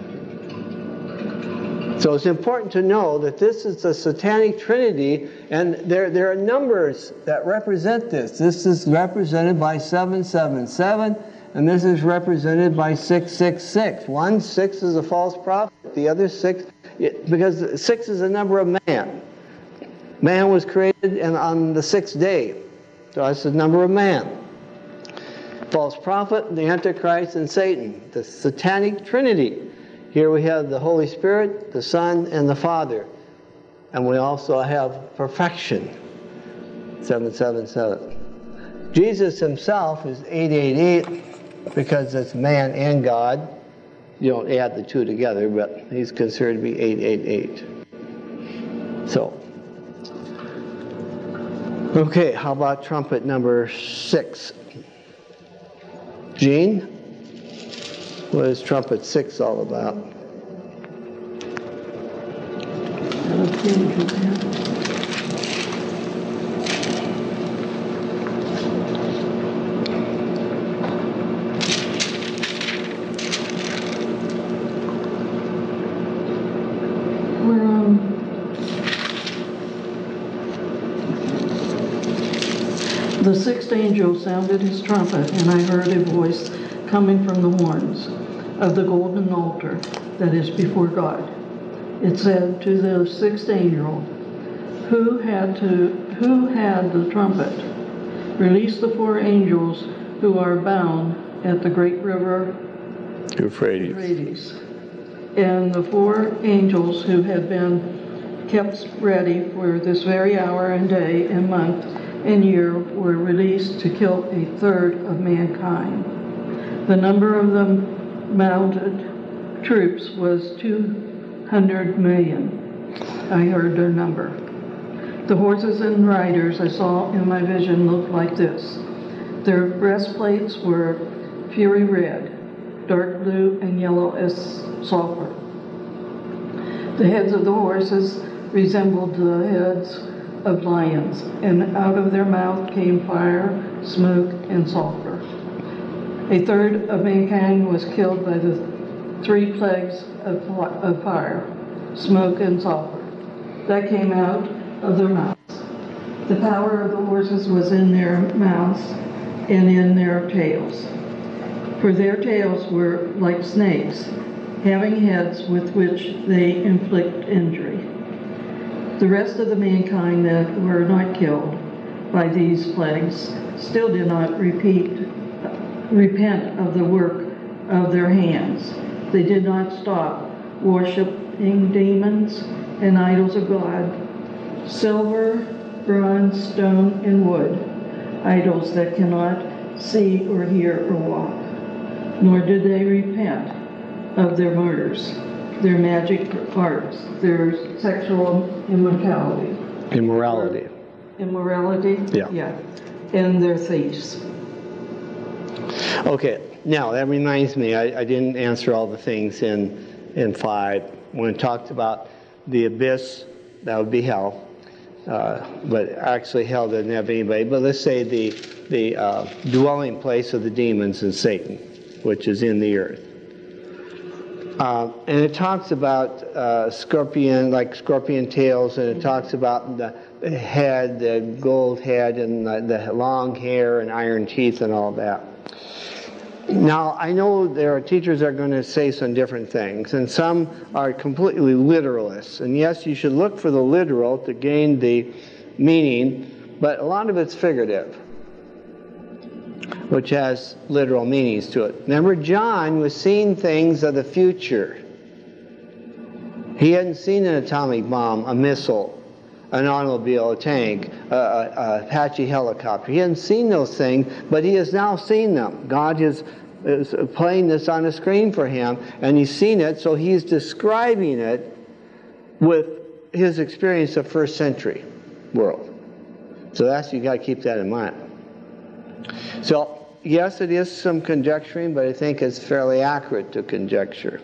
So it's important to know that this is the satanic trinity, and there, there are numbers that represent this. This is represented by seven seven seven, and this is represented by six six six. One, six is a false prophet. The other six, because six is the number of man. Man was created on the sixth day. So that's the number of man. False prophet, the Antichrist, and Satan. The satanic trinity. Here we have the Holy Spirit, the Son, and the Father. And we also have perfection. seven seven seven. Jesus himself is eight eight eight because it's man and God. You don't add the two together, but he's considered to be eight eight eight. So. Okay, how about trumpet number six? Gene, what is trumpet six all about? We're on the sixth angel sounded his trumpet, and I heard a voice coming from the horns of the golden altar that is before God. it said to the sixth angel, who had to who had the trumpet, release the four angels who are bound at the great river Euphrates. Euphrates. And the four angels who had been kept ready for this very hour and day and month and year were released to kill a third of mankind. The number of the mounted troops was two hundred million. I heard their number. The horses and riders I saw in my vision looked like this. Their breastplates were fury red, dark blue and yellow as sulfur. The heads of the horses resembled the heads of lions, and out of their mouth came fire, smoke, and sulfur. A third of mankind was killed by the three plagues of, of fire, smoke, and sulfur that came out of their mouths. The power of the horses was in their mouths and in their tails, for their tails were like snakes, having heads with which they inflict injury. The rest of the mankind that were not killed by these plagues still did not repeat, repent of the work of their hands. They did not stop worshiping demons and idols of God, silver, bronze, stone, and wood, idols that cannot see or hear or walk. Nor did they repent of their murders, their magic arts, their sexual immorality. Immorality. Immorality? Yeah. Yeah. And their thieves. Okay, now that reminds me, I, I didn't answer all the things in, in five. When it talked about the abyss, that would be hell. Uh, but actually hell doesn't have anybody. But let's say the, the uh, dwelling place of the demons and Satan, which is in the earth. Uh, and it talks about uh, scorpion, like scorpion tails, and it talks about the head, the gold head, and the, the long hair and iron teeth and all that. Now, I know there are teachers that are going to say some different things, and some are completely literalists. And yes, you should look for the literal to gain the meaning, but a lot of it's figurative, which has literal meanings to it. Remember, John was seeing things of the future. He hadn't seen an atomic bomb, a missile, an automobile, a tank, a, a, a Apache helicopter. He hadn't seen those things, but he has now seen them. God is, is playing this on a screen for him, and he's seen it, so he's describing it with his experience of first century world. So that's, you got to keep that in mind. So, yes, it is some conjecturing, but I think it's fairly accurate to conjecture.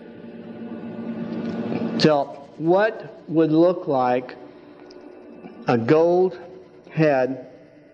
So, what would look like a gold head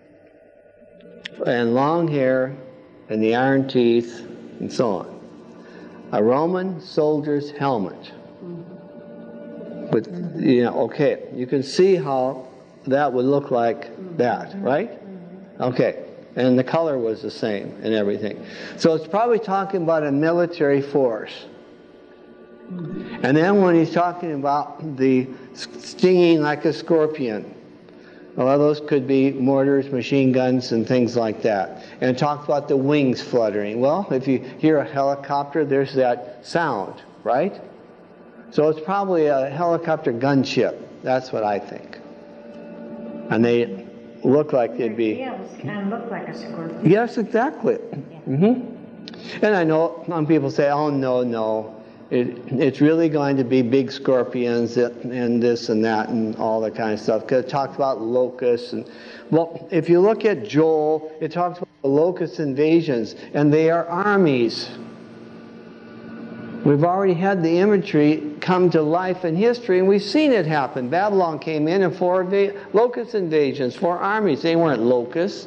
and long hair and the iron teeth and so on? A Roman soldier's helmet. With, you know, okay, you can see how that would look like that, right? Okay. And the color was the same and everything. So it's probably talking about a military force. And then when he's talking about the stinging like a scorpion, well, those could be mortars, machine guns, and things like that. And it talks about the wings fluttering. Well, if you hear a helicopter, there's that sound, right? So it's probably a helicopter gunship. That's what I think. And they look like they'd be... Yeah, it kind of look like a scorpion. Yes, exactly. Yeah. Mm-hmm. And I know some people say, oh, no, no. It, it's really going to be big scorpions and this and that and all that kind of stuff. Because it talks about locusts. And, well, if you look at Joel, it talks about the locust invasions. And they are armies. We've already had the imagery come to life in history, and we've seen it happen. Babylon came in and four locust invasions, four armies. They weren't locusts.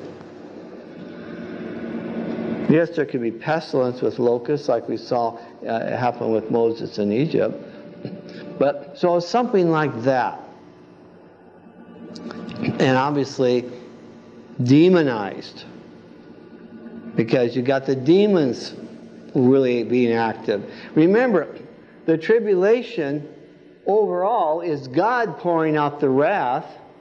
Yes, there could be pestilence with locusts, like we saw uh, happen with Moses in Egypt. But so it's something like that. And obviously demonized, because you got the demons really being active. Remember, the tribulation overall is God pouring out the wrath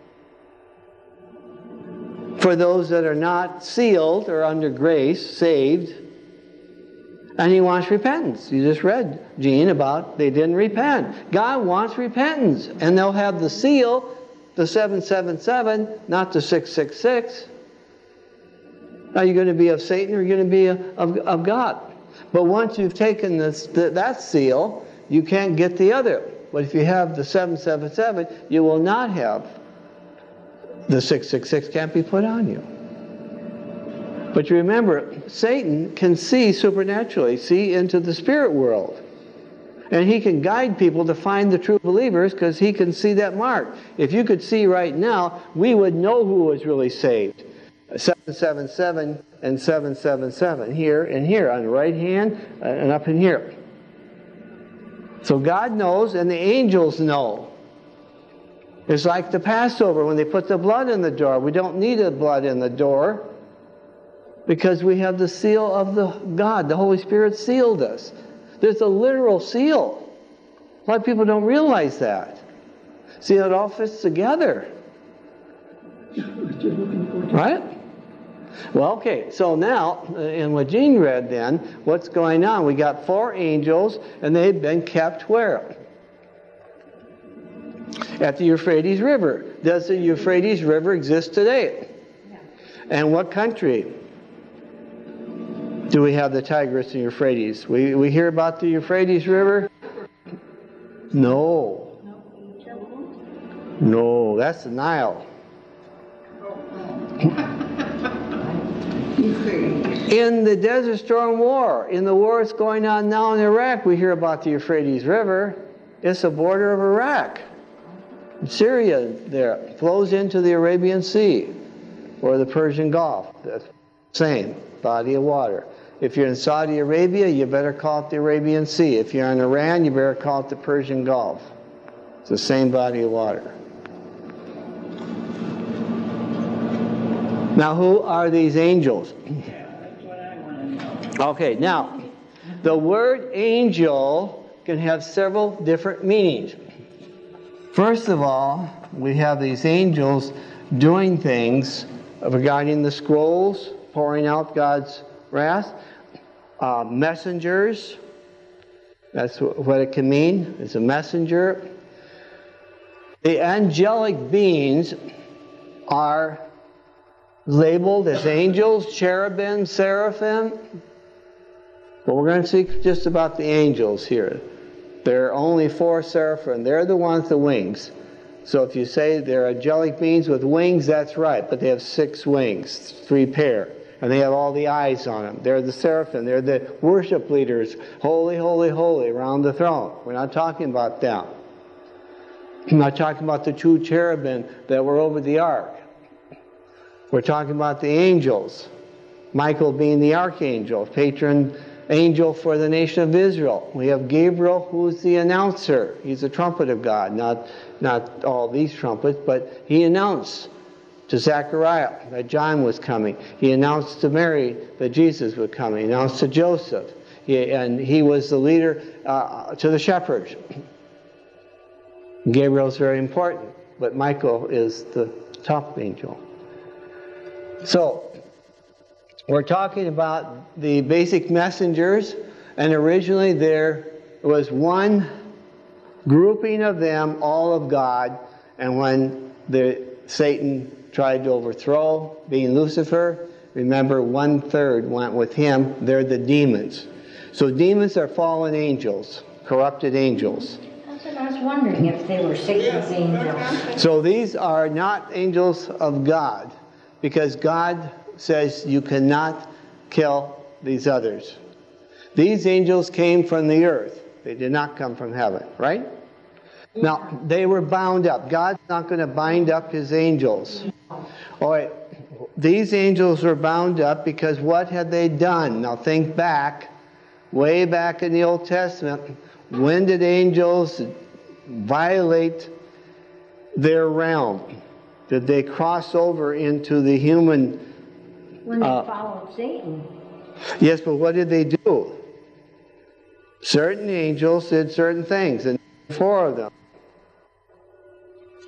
for those that are not sealed or under grace, saved. And he wants repentance. You just read, Gene, about they didn't repent. God wants repentance. And they'll have the seal, the seven seven seven, not the six six six. Are you going to be of Satan or are you going to be of, of God? But once you've taken this, the, that seal, you can't get the other. But if you have the seven seven seven, you will not have the six six six, can't be put on you. But you remember, Satan can see supernaturally, see into the spirit world. And he can guide people to find the true believers because he can see that mark. If you could see right now, we would know who was really saved. seven seven seven and seven seven seven, here and here, on the right hand and up in here. So God knows and the angels know. It's like the Passover when they put the blood in the door. We don't need the blood in the door because we have the seal of the God. The Holy Spirit sealed us. There's a literal seal. A lot of people don't realize that. See, it all fits together. Right? Well, okay, so now, in what Gene read then, what's going on? We got four angels, and they've been kept where? At the Euphrates River. Does the Euphrates River exist today? Yeah. And what country do we have the Tigris and Euphrates? We, we hear about the Euphrates River? No. No, that's the Nile. In the Desert Storm War, in the war that's going on now in Iraq, we hear about the Euphrates River. It's the border of Iraq. Syria there flows into the Arabian Sea or the Persian Gulf. That's the same body of water. If you're in Saudi Arabia, you better call it the Arabian Sea. If you're in Iran, you better call it the Persian Gulf. It's the same body of water. Now, who are these angels? Okay, now, the word angel can have several different meanings. First of all, we have these angels doing things regarding the scrolls, pouring out God's wrath. Uh, messengers, that's what it can mean. It's a messenger. The angelic beings are labeled as angels, cherubim, seraphim. But we're going to speak just about the angels here. There are only four seraphim. They're the ones with the wings. So if you say they're angelic beings with wings, that's right. But they have six wings, three pair. And they have all the eyes on them. They're the seraphim. They're the worship leaders. Holy, holy, holy around the throne. We're not talking about them. I'm not talking about the two cherubim that were over the ark. We're talking about the angels. Michael being the archangel, patron angel for the nation of Israel. We have Gabriel, who's the announcer. He's the trumpet of God. Not, not all these trumpets, but he announced to Zechariah that John was coming. He announced to Mary that Jesus was coming. He announced to Joseph. He, and he was the leader uh, to the shepherds. Gabriel is very important, but Michael is the top angel. So, we're talking about the basic messengers, and originally there was one grouping of them, all of God, and when the Satan tried to overthrow, being Lucifer, remember one third went with him. They're the demons. So demons are fallen angels, corrupted angels. That's what I was wondering, if they were Satan's angels. So these are not angels of God, because God says you cannot kill these others. These angels came from the earth. They did not come from heaven, right? Yeah. Now, they were bound up. God's not going to bind up his angels. All right, these angels were bound up because what had they done? Now think back, way back in the Old Testament. When did angels violate their realm? Did they cross over into the human? When they uh, followed Satan. Yes, but what did they do? Certain angels did certain things, and four of them.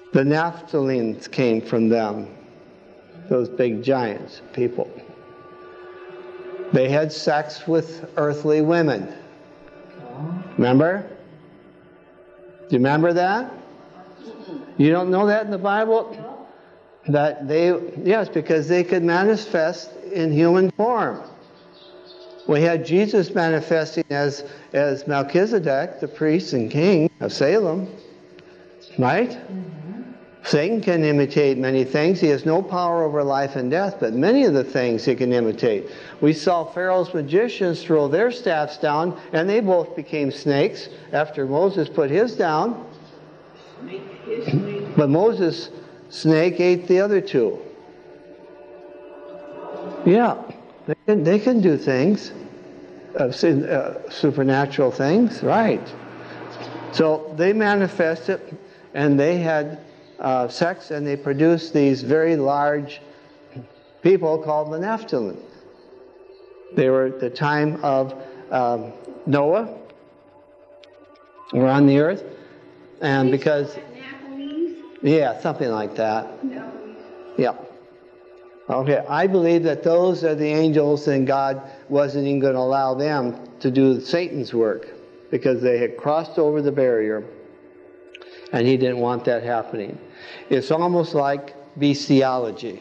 The Nephilims came from them, those big giants, people. They had sex with earthly women. Remember? Do you remember that? You don't know that in the Bible? That they, yes, because they could manifest in human form. We had Jesus manifesting as, as Melchizedek, the priest and king of Salem. Right? Mm-hmm. Satan can imitate many things. He has no power over life and death, but many of the things he can imitate. We saw Pharaoh's magicians throw their staffs down, and they both became snakes after Moses put his down. But Moses' snake ate the other two. Yeah, they can, they can do things, uh, uh, supernatural things, right. So they manifested, and they had uh, sex, and they produced these very large people called the Nephilim. They were at the time of um, Noah, were on the earth, and because, yeah, something like that. No. Yeah. Okay, I believe that those are the angels, and God wasn't even going to allow them to do Satan's work because they had crossed over the barrier, and he didn't want that happening. It's almost like bestiality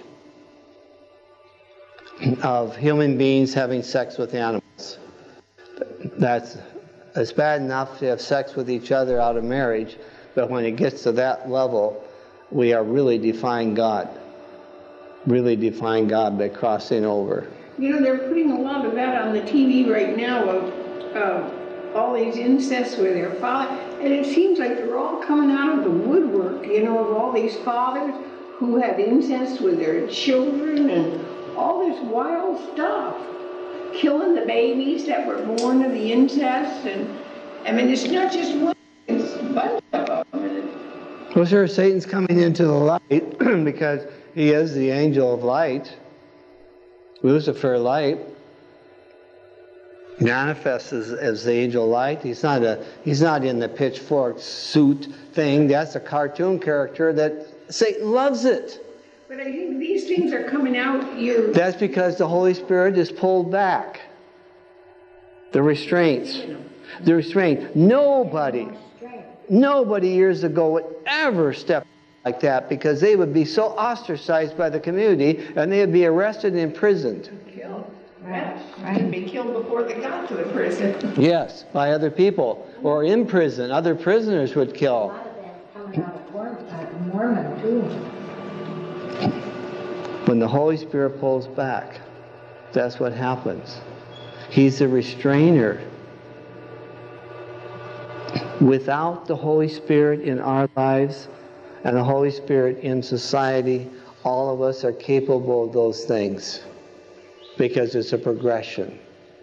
of human beings having sex with animals. That's it's bad enough to have sex with each other out of marriage, but when it gets to that level, we are really defying God. Really defying God by crossing over. You know, they're putting a lot of that on the T V right now of uh, all these incests with their father, and it seems like they're all coming out of the woodwork, you know, of all these fathers who had incest with their children and all this wild stuff. Killing the babies that were born of the incest, and I mean, it's not just one, it's a bunch of them. Well, sure, Satan's coming into the light because he is the angel of light. Lucifer, light, manifests as, as the angel of light. He's not a he's not in the pitchfork suit thing. That's a cartoon character that Satan loves it. But I think these things are coming out. You're... That's because the Holy Spirit is pulled back. The restraints. The restraint. Nobody, nobody years ago would ever step like that because they would be so ostracized by the community and they would be arrested and imprisoned. Killed. Right. Right. Be killed before they got to the prison. Yes, by other people. Or in prison. Other prisoners would kill. A lot of that's coming out of Mormon, too. When the Holy Spirit pulls back, that's what happens. He's a restrainer. Without the Holy Spirit in our lives and the Holy Spirit in society, all of us are capable of those things because it's a progression.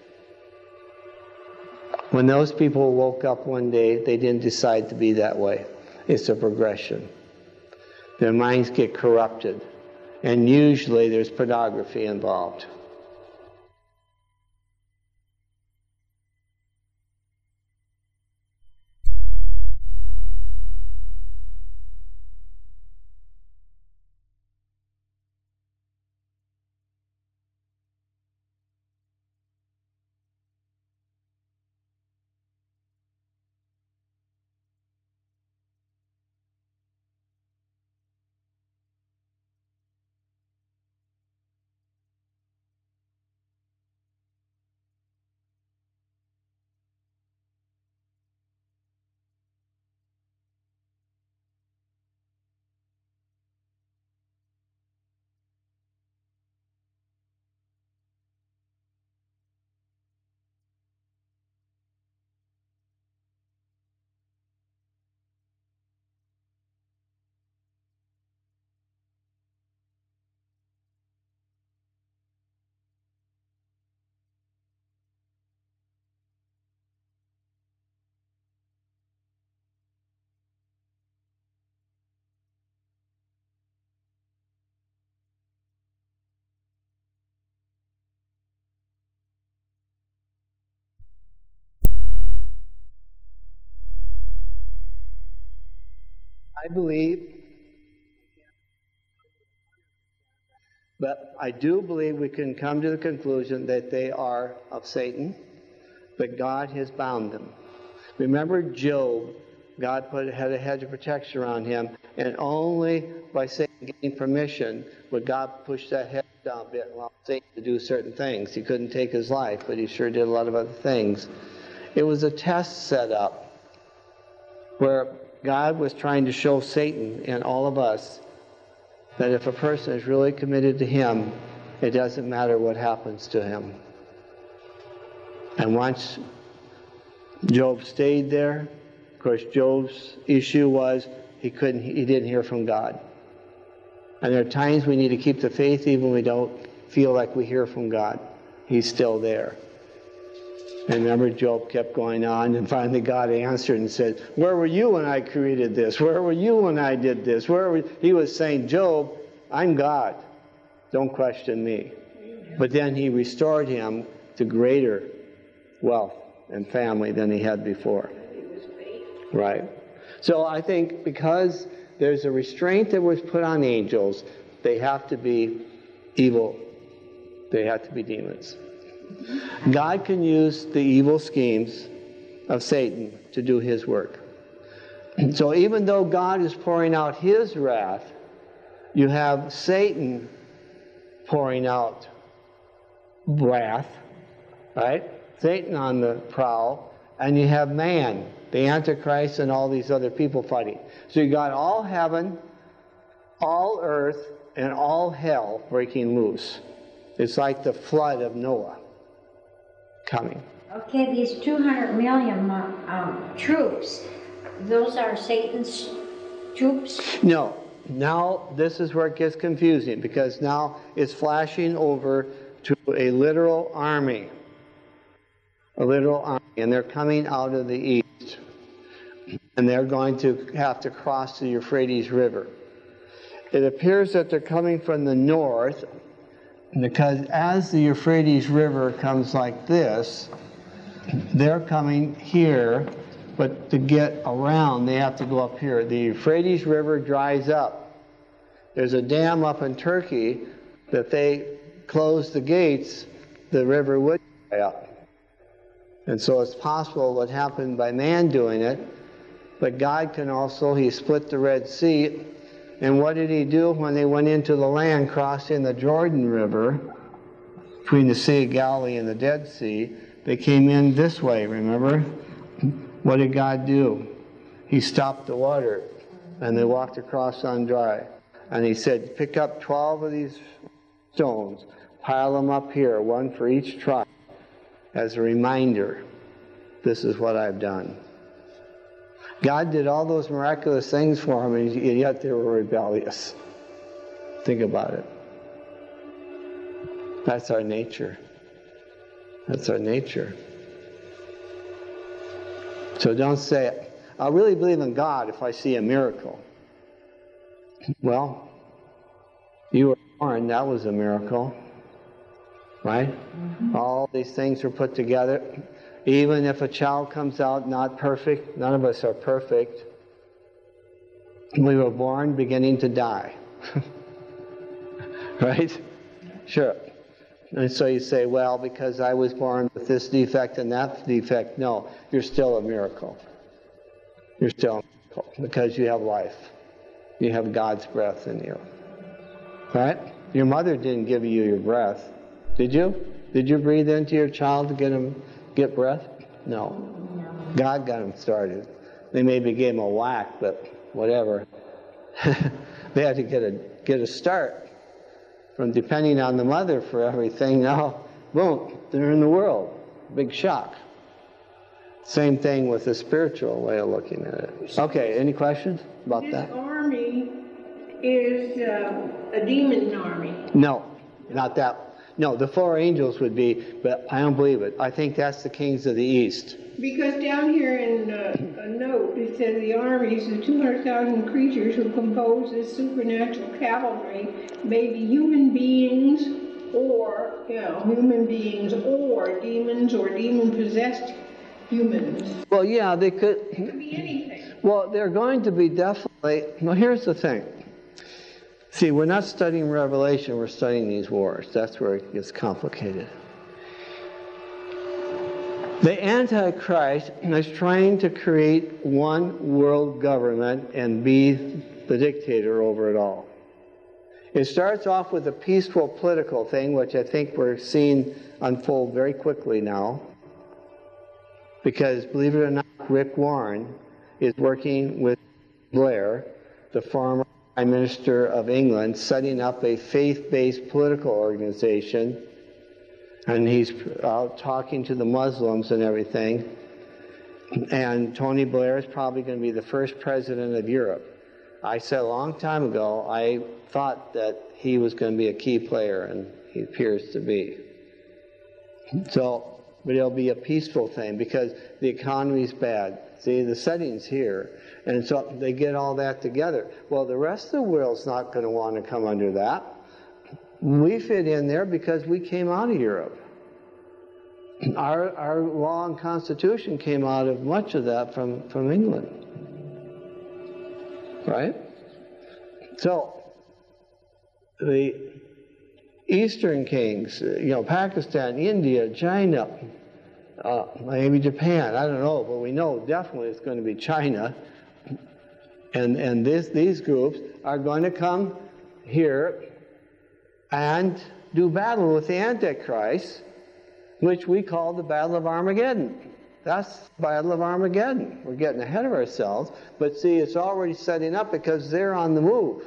When those people woke up one day, they didn't decide to be that way. It's a progression. Their minds get corrupted, and usually there's pornography involved. I believe But I do believe we can come to the conclusion that they are of Satan, but God has bound them. Remember Job, God put had a hedge of protection around him, and only by Satan getting permission would God push that hedge down a bit and allow Satan to do certain things. He couldn't take his life, but he sure did a lot of other things. It was a test set up where God was trying to show Satan and all of us that if a person is really committed to him, it doesn't matter what happens to him. And once Job stayed there, of course, Job's issue was he couldn't, he didn't hear from God. And there are times we need to keep the faith even when we don't feel like we hear from God. He's still there. And remember, Job kept going on, and finally God answered and said, where were you when I created this? Where were you when I did this? Where were you? He was saying, Job, I'm God. Don't question me. But then he restored him to greater wealth and family than he had before. Right. So I think because there's a restraint that was put on angels, they have to be evil. They have to be demons. God can use the evil schemes of Satan to do his work. So even though God is pouring out his wrath, you have Satan pouring out wrath, right? Satan on the prowl, and you have man, the Antichrist, and all these other people fighting. So you got all heaven, all earth, and all hell breaking loose. It's like the flood of Noah coming. Okay, these two hundred million um, troops, those are Satan's troops? No. Now this is where it gets confusing, because now it's flashing over to a literal army. A literal army. And they're coming out of the east. And they're going to have to cross the Euphrates River. It appears that they're coming from the north, because as the Euphrates River comes like this, they're coming here, but to get around, they have to go up here. The Euphrates River dries up. There's a dam up in Turkey that they close the gates, the river would dry up. And so it's possible what happened by man doing it, but God can also, he split the Red Sea. And what did he do when they went into the land crossing the Jordan River between the Sea of Galilee and the Dead Sea? They came in this way, remember? What did God do? He stopped the water, and they walked across on dry. And he said, pick up twelve of these stones, pile them up here, one for each tribe, as a reminder, this is what I've done. God did all those miraculous things for them, and yet they were rebellious. Think about it. That's our nature. That's our nature. So don't say, I really believe in God if I see a miracle. Well, you were born, that was a miracle. Right? Mm-hmm. All these things were put together. Even if a child comes out not perfect, none of us are perfect. We were born beginning to die. Right? Sure. And so you say, well, because I was born with this defect and that defect. No, you're still a miracle. You're still a miracle because you have life. You have God's breath in you. Right? Your mother didn't give you your breath. Did you? Did you breathe into your child to get him get breath? No. no. God got him started. They maybe gave him a whack, but whatever. They had to get a get a start from depending on the mother for everything. Now, boom, they're in the world. Big shock. Same thing with the spiritual way of looking at it. Okay, any questions about this that? This army is uh, a demon army. No, not that. No, the four angels would be, but I don't believe it. I think that's the kings of the east. Because down here in uh, a note, it says the armies, the two hundred thousand creatures who compose this supernatural cavalry may be human beings or, you know, human beings or demons or demon-possessed humans. Well, yeah, they could. It could be anything. Well, they're going to be definitely. Well, here's the thing. See, we're not studying Revelation, we're studying these wars. That's where it gets complicated. The Antichrist is trying to create one world government and be the dictator over it all. It starts off with a peaceful political thing, which I think we're seeing unfold very quickly now. Because, believe it or not, Rick Warren is working with Blair, the former Prime Minister of England, setting up a faith-based political organization. And he's out talking to the Muslims and everything. And Tony Blair is probably going to be the first president of Europe. I said a long time ago, I thought that he was going to be a key player, and he appears to be. So, but it'll be a peaceful thing because the economy's bad. See, the setting's here. And so they get all that together. Well, the rest of the world's not going to want to come under that. We fit in there because we came out of Europe. Our, our law and constitution came out of much of that from, from England. Right? So, the Eastern kings, you know, Pakistan, India, China, uh, maybe Japan, I don't know, but we know definitely it's going to be China. And, and this, these groups are going to come here and do battle with the Antichrist, which we call the Battle of Armageddon. That's the Battle of Armageddon. We're getting ahead of ourselves, but see, it's already setting up because they're on the move.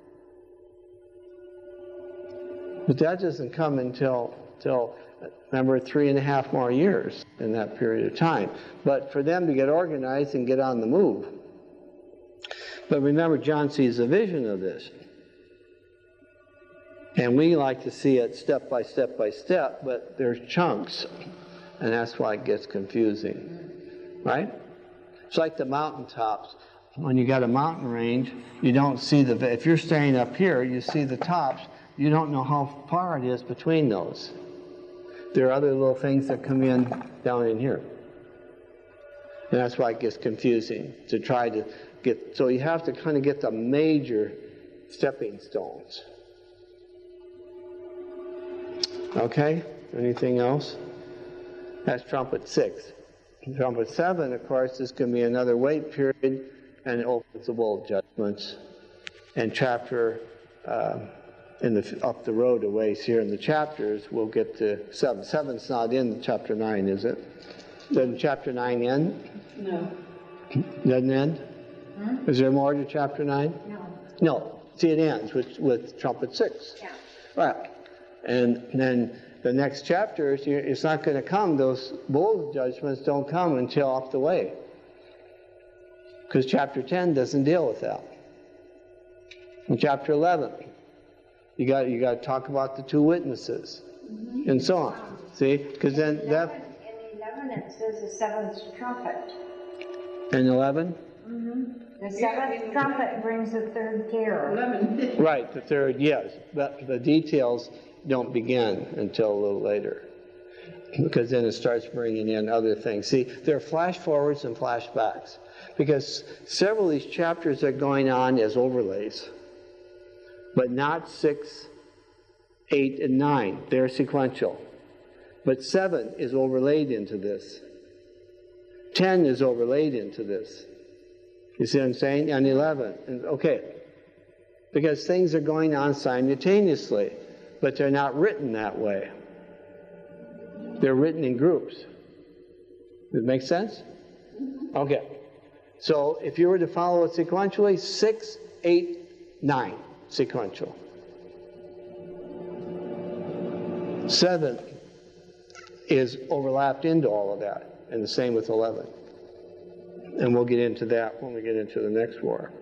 But that doesn't come until, until, remember, three and a half more years in that period of time. But for them to get organized and get on the move. But remember, John sees a vision of this. And we like to see it step by step by step, but there's chunks. And that's why it gets confusing. Right? It's like the mountaintops. When you got a mountain range, you don't see the, if you're staying up here, you see the tops, you don't know how far it is between those. There are other little things that come in down in here. And that's why it gets confusing to try to get, so you have to kind of get the major stepping stones. Okay? Anything else? That's trumpet six. Trumpet seven, of course, is going to be another wait period, and it opens the bowl judgments. And chapter, uh, in the up the road a ways here in the chapters, we'll get to seven. Seven's not in chapter nine, is it? Doesn't chapter nine end? No. Doesn't end? Hmm? Is there more to chapter nine? No. No. See, it ends with, with trumpet six. Yeah. Right. And then the next chapters, it's not going to come, those bowl judgments don't come until up the way. Because chapter ten doesn't deal with that. In chapter eleven, you got you got to talk about the two witnesses, mm-hmm. and so on. See, because then that. In eleven, it says the seventh trumpet. In eleven. Mm-hmm. The seventh yeah, trumpet brings the third terror. eleven. Right, the third, yes, but the details don't begin until a little later, because then it starts bringing in other things. See, there are flash forwards and flashbacks, because several of these chapters are going on as overlays, but not six, eight, and nine. They're sequential. But seven is overlaid into this. Ten is overlaid into this. You see what I'm saying? And eleven. And, okay. Because things are going on simultaneously, but they're not written that way. They're written in groups. Does it make sense? Okay. So if you were to follow it sequentially, six, eight, nine, sequential. Seven is overlapped into all of that, and the same with eleven. And we'll get into that when we get into the next war.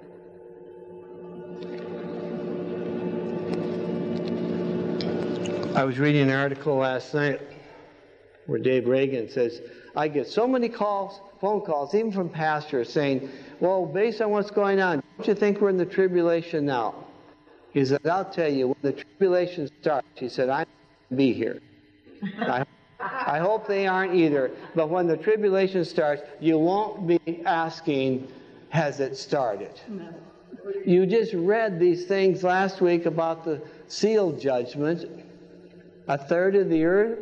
I was reading an article last night where Dave Reagan says, I get so many calls, phone calls, even from pastors saying, well, based on what's going on, don't you think we're in the tribulation now? He said, I'll tell you, when the tribulation starts, he said, I'm going to be here. I, I hope they aren't either, but when the tribulation starts, you won't be asking, has it started? No. You just read these things last week about the seal judgment. A third of the earth?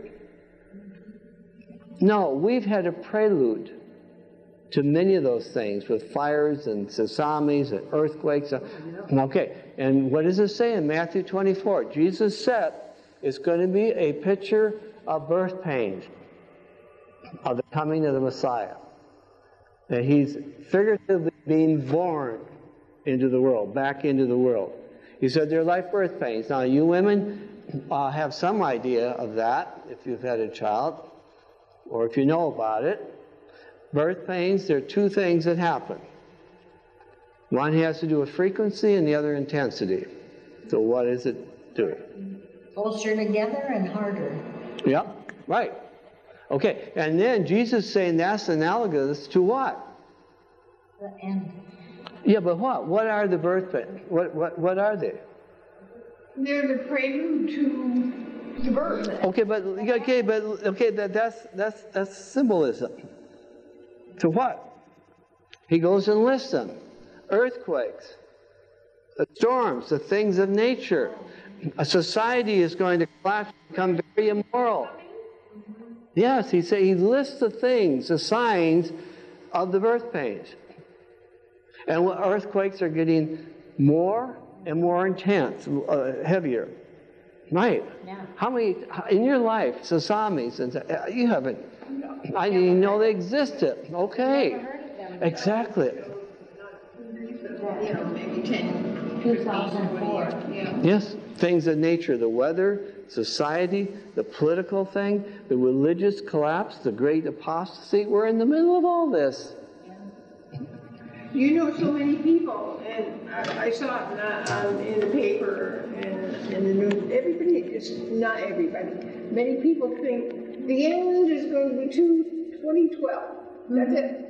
No, we've had a prelude to many of those things with fires and tsunamis and earthquakes. Okay, and what does it say in Matthew twenty-four? Jesus said it's going to be a picture of birth pains, of the coming of the Messiah. That he's figuratively being born into the world, back into the world. He said they're like birth pains. Now, you women uh, have some idea of that if you've had a child, or if you know about it. Birth pains, there are two things that happen. One has to do with frequency and the other intensity. So what does it do? Closer together and harder. Yep, right. Okay, and then Jesus saying that's analogous to what? The end. Yeah, but what? What are the birth pains? What, what, what are they? They're the prelude to the birth. Okay, but okay, but okay, that, that's that's that's symbolism. To what? He goes and lists them. Earthquakes, the storms, the things of nature. A society is going to collapse and become very immoral. Yes, he say he lists the things, the signs of the birth pains. And earthquakes are getting more and more intense, uh, heavier. Right. Yeah. How many, in your life, tsunamis, and you haven't, I didn't even know they existed. Okay. Never heard of them. Exactly. You know, maybe ten. two thousand four. Yeah. Yes. Things of nature, the weather, society, the political thing, the religious collapse, the great apostasy. We're in the middle of all this. You know so many people, and I, I saw it uh, um, in the paper and in the news. Everybody, it's not everybody. Many people think the end is going to be twenty twelve. That's it.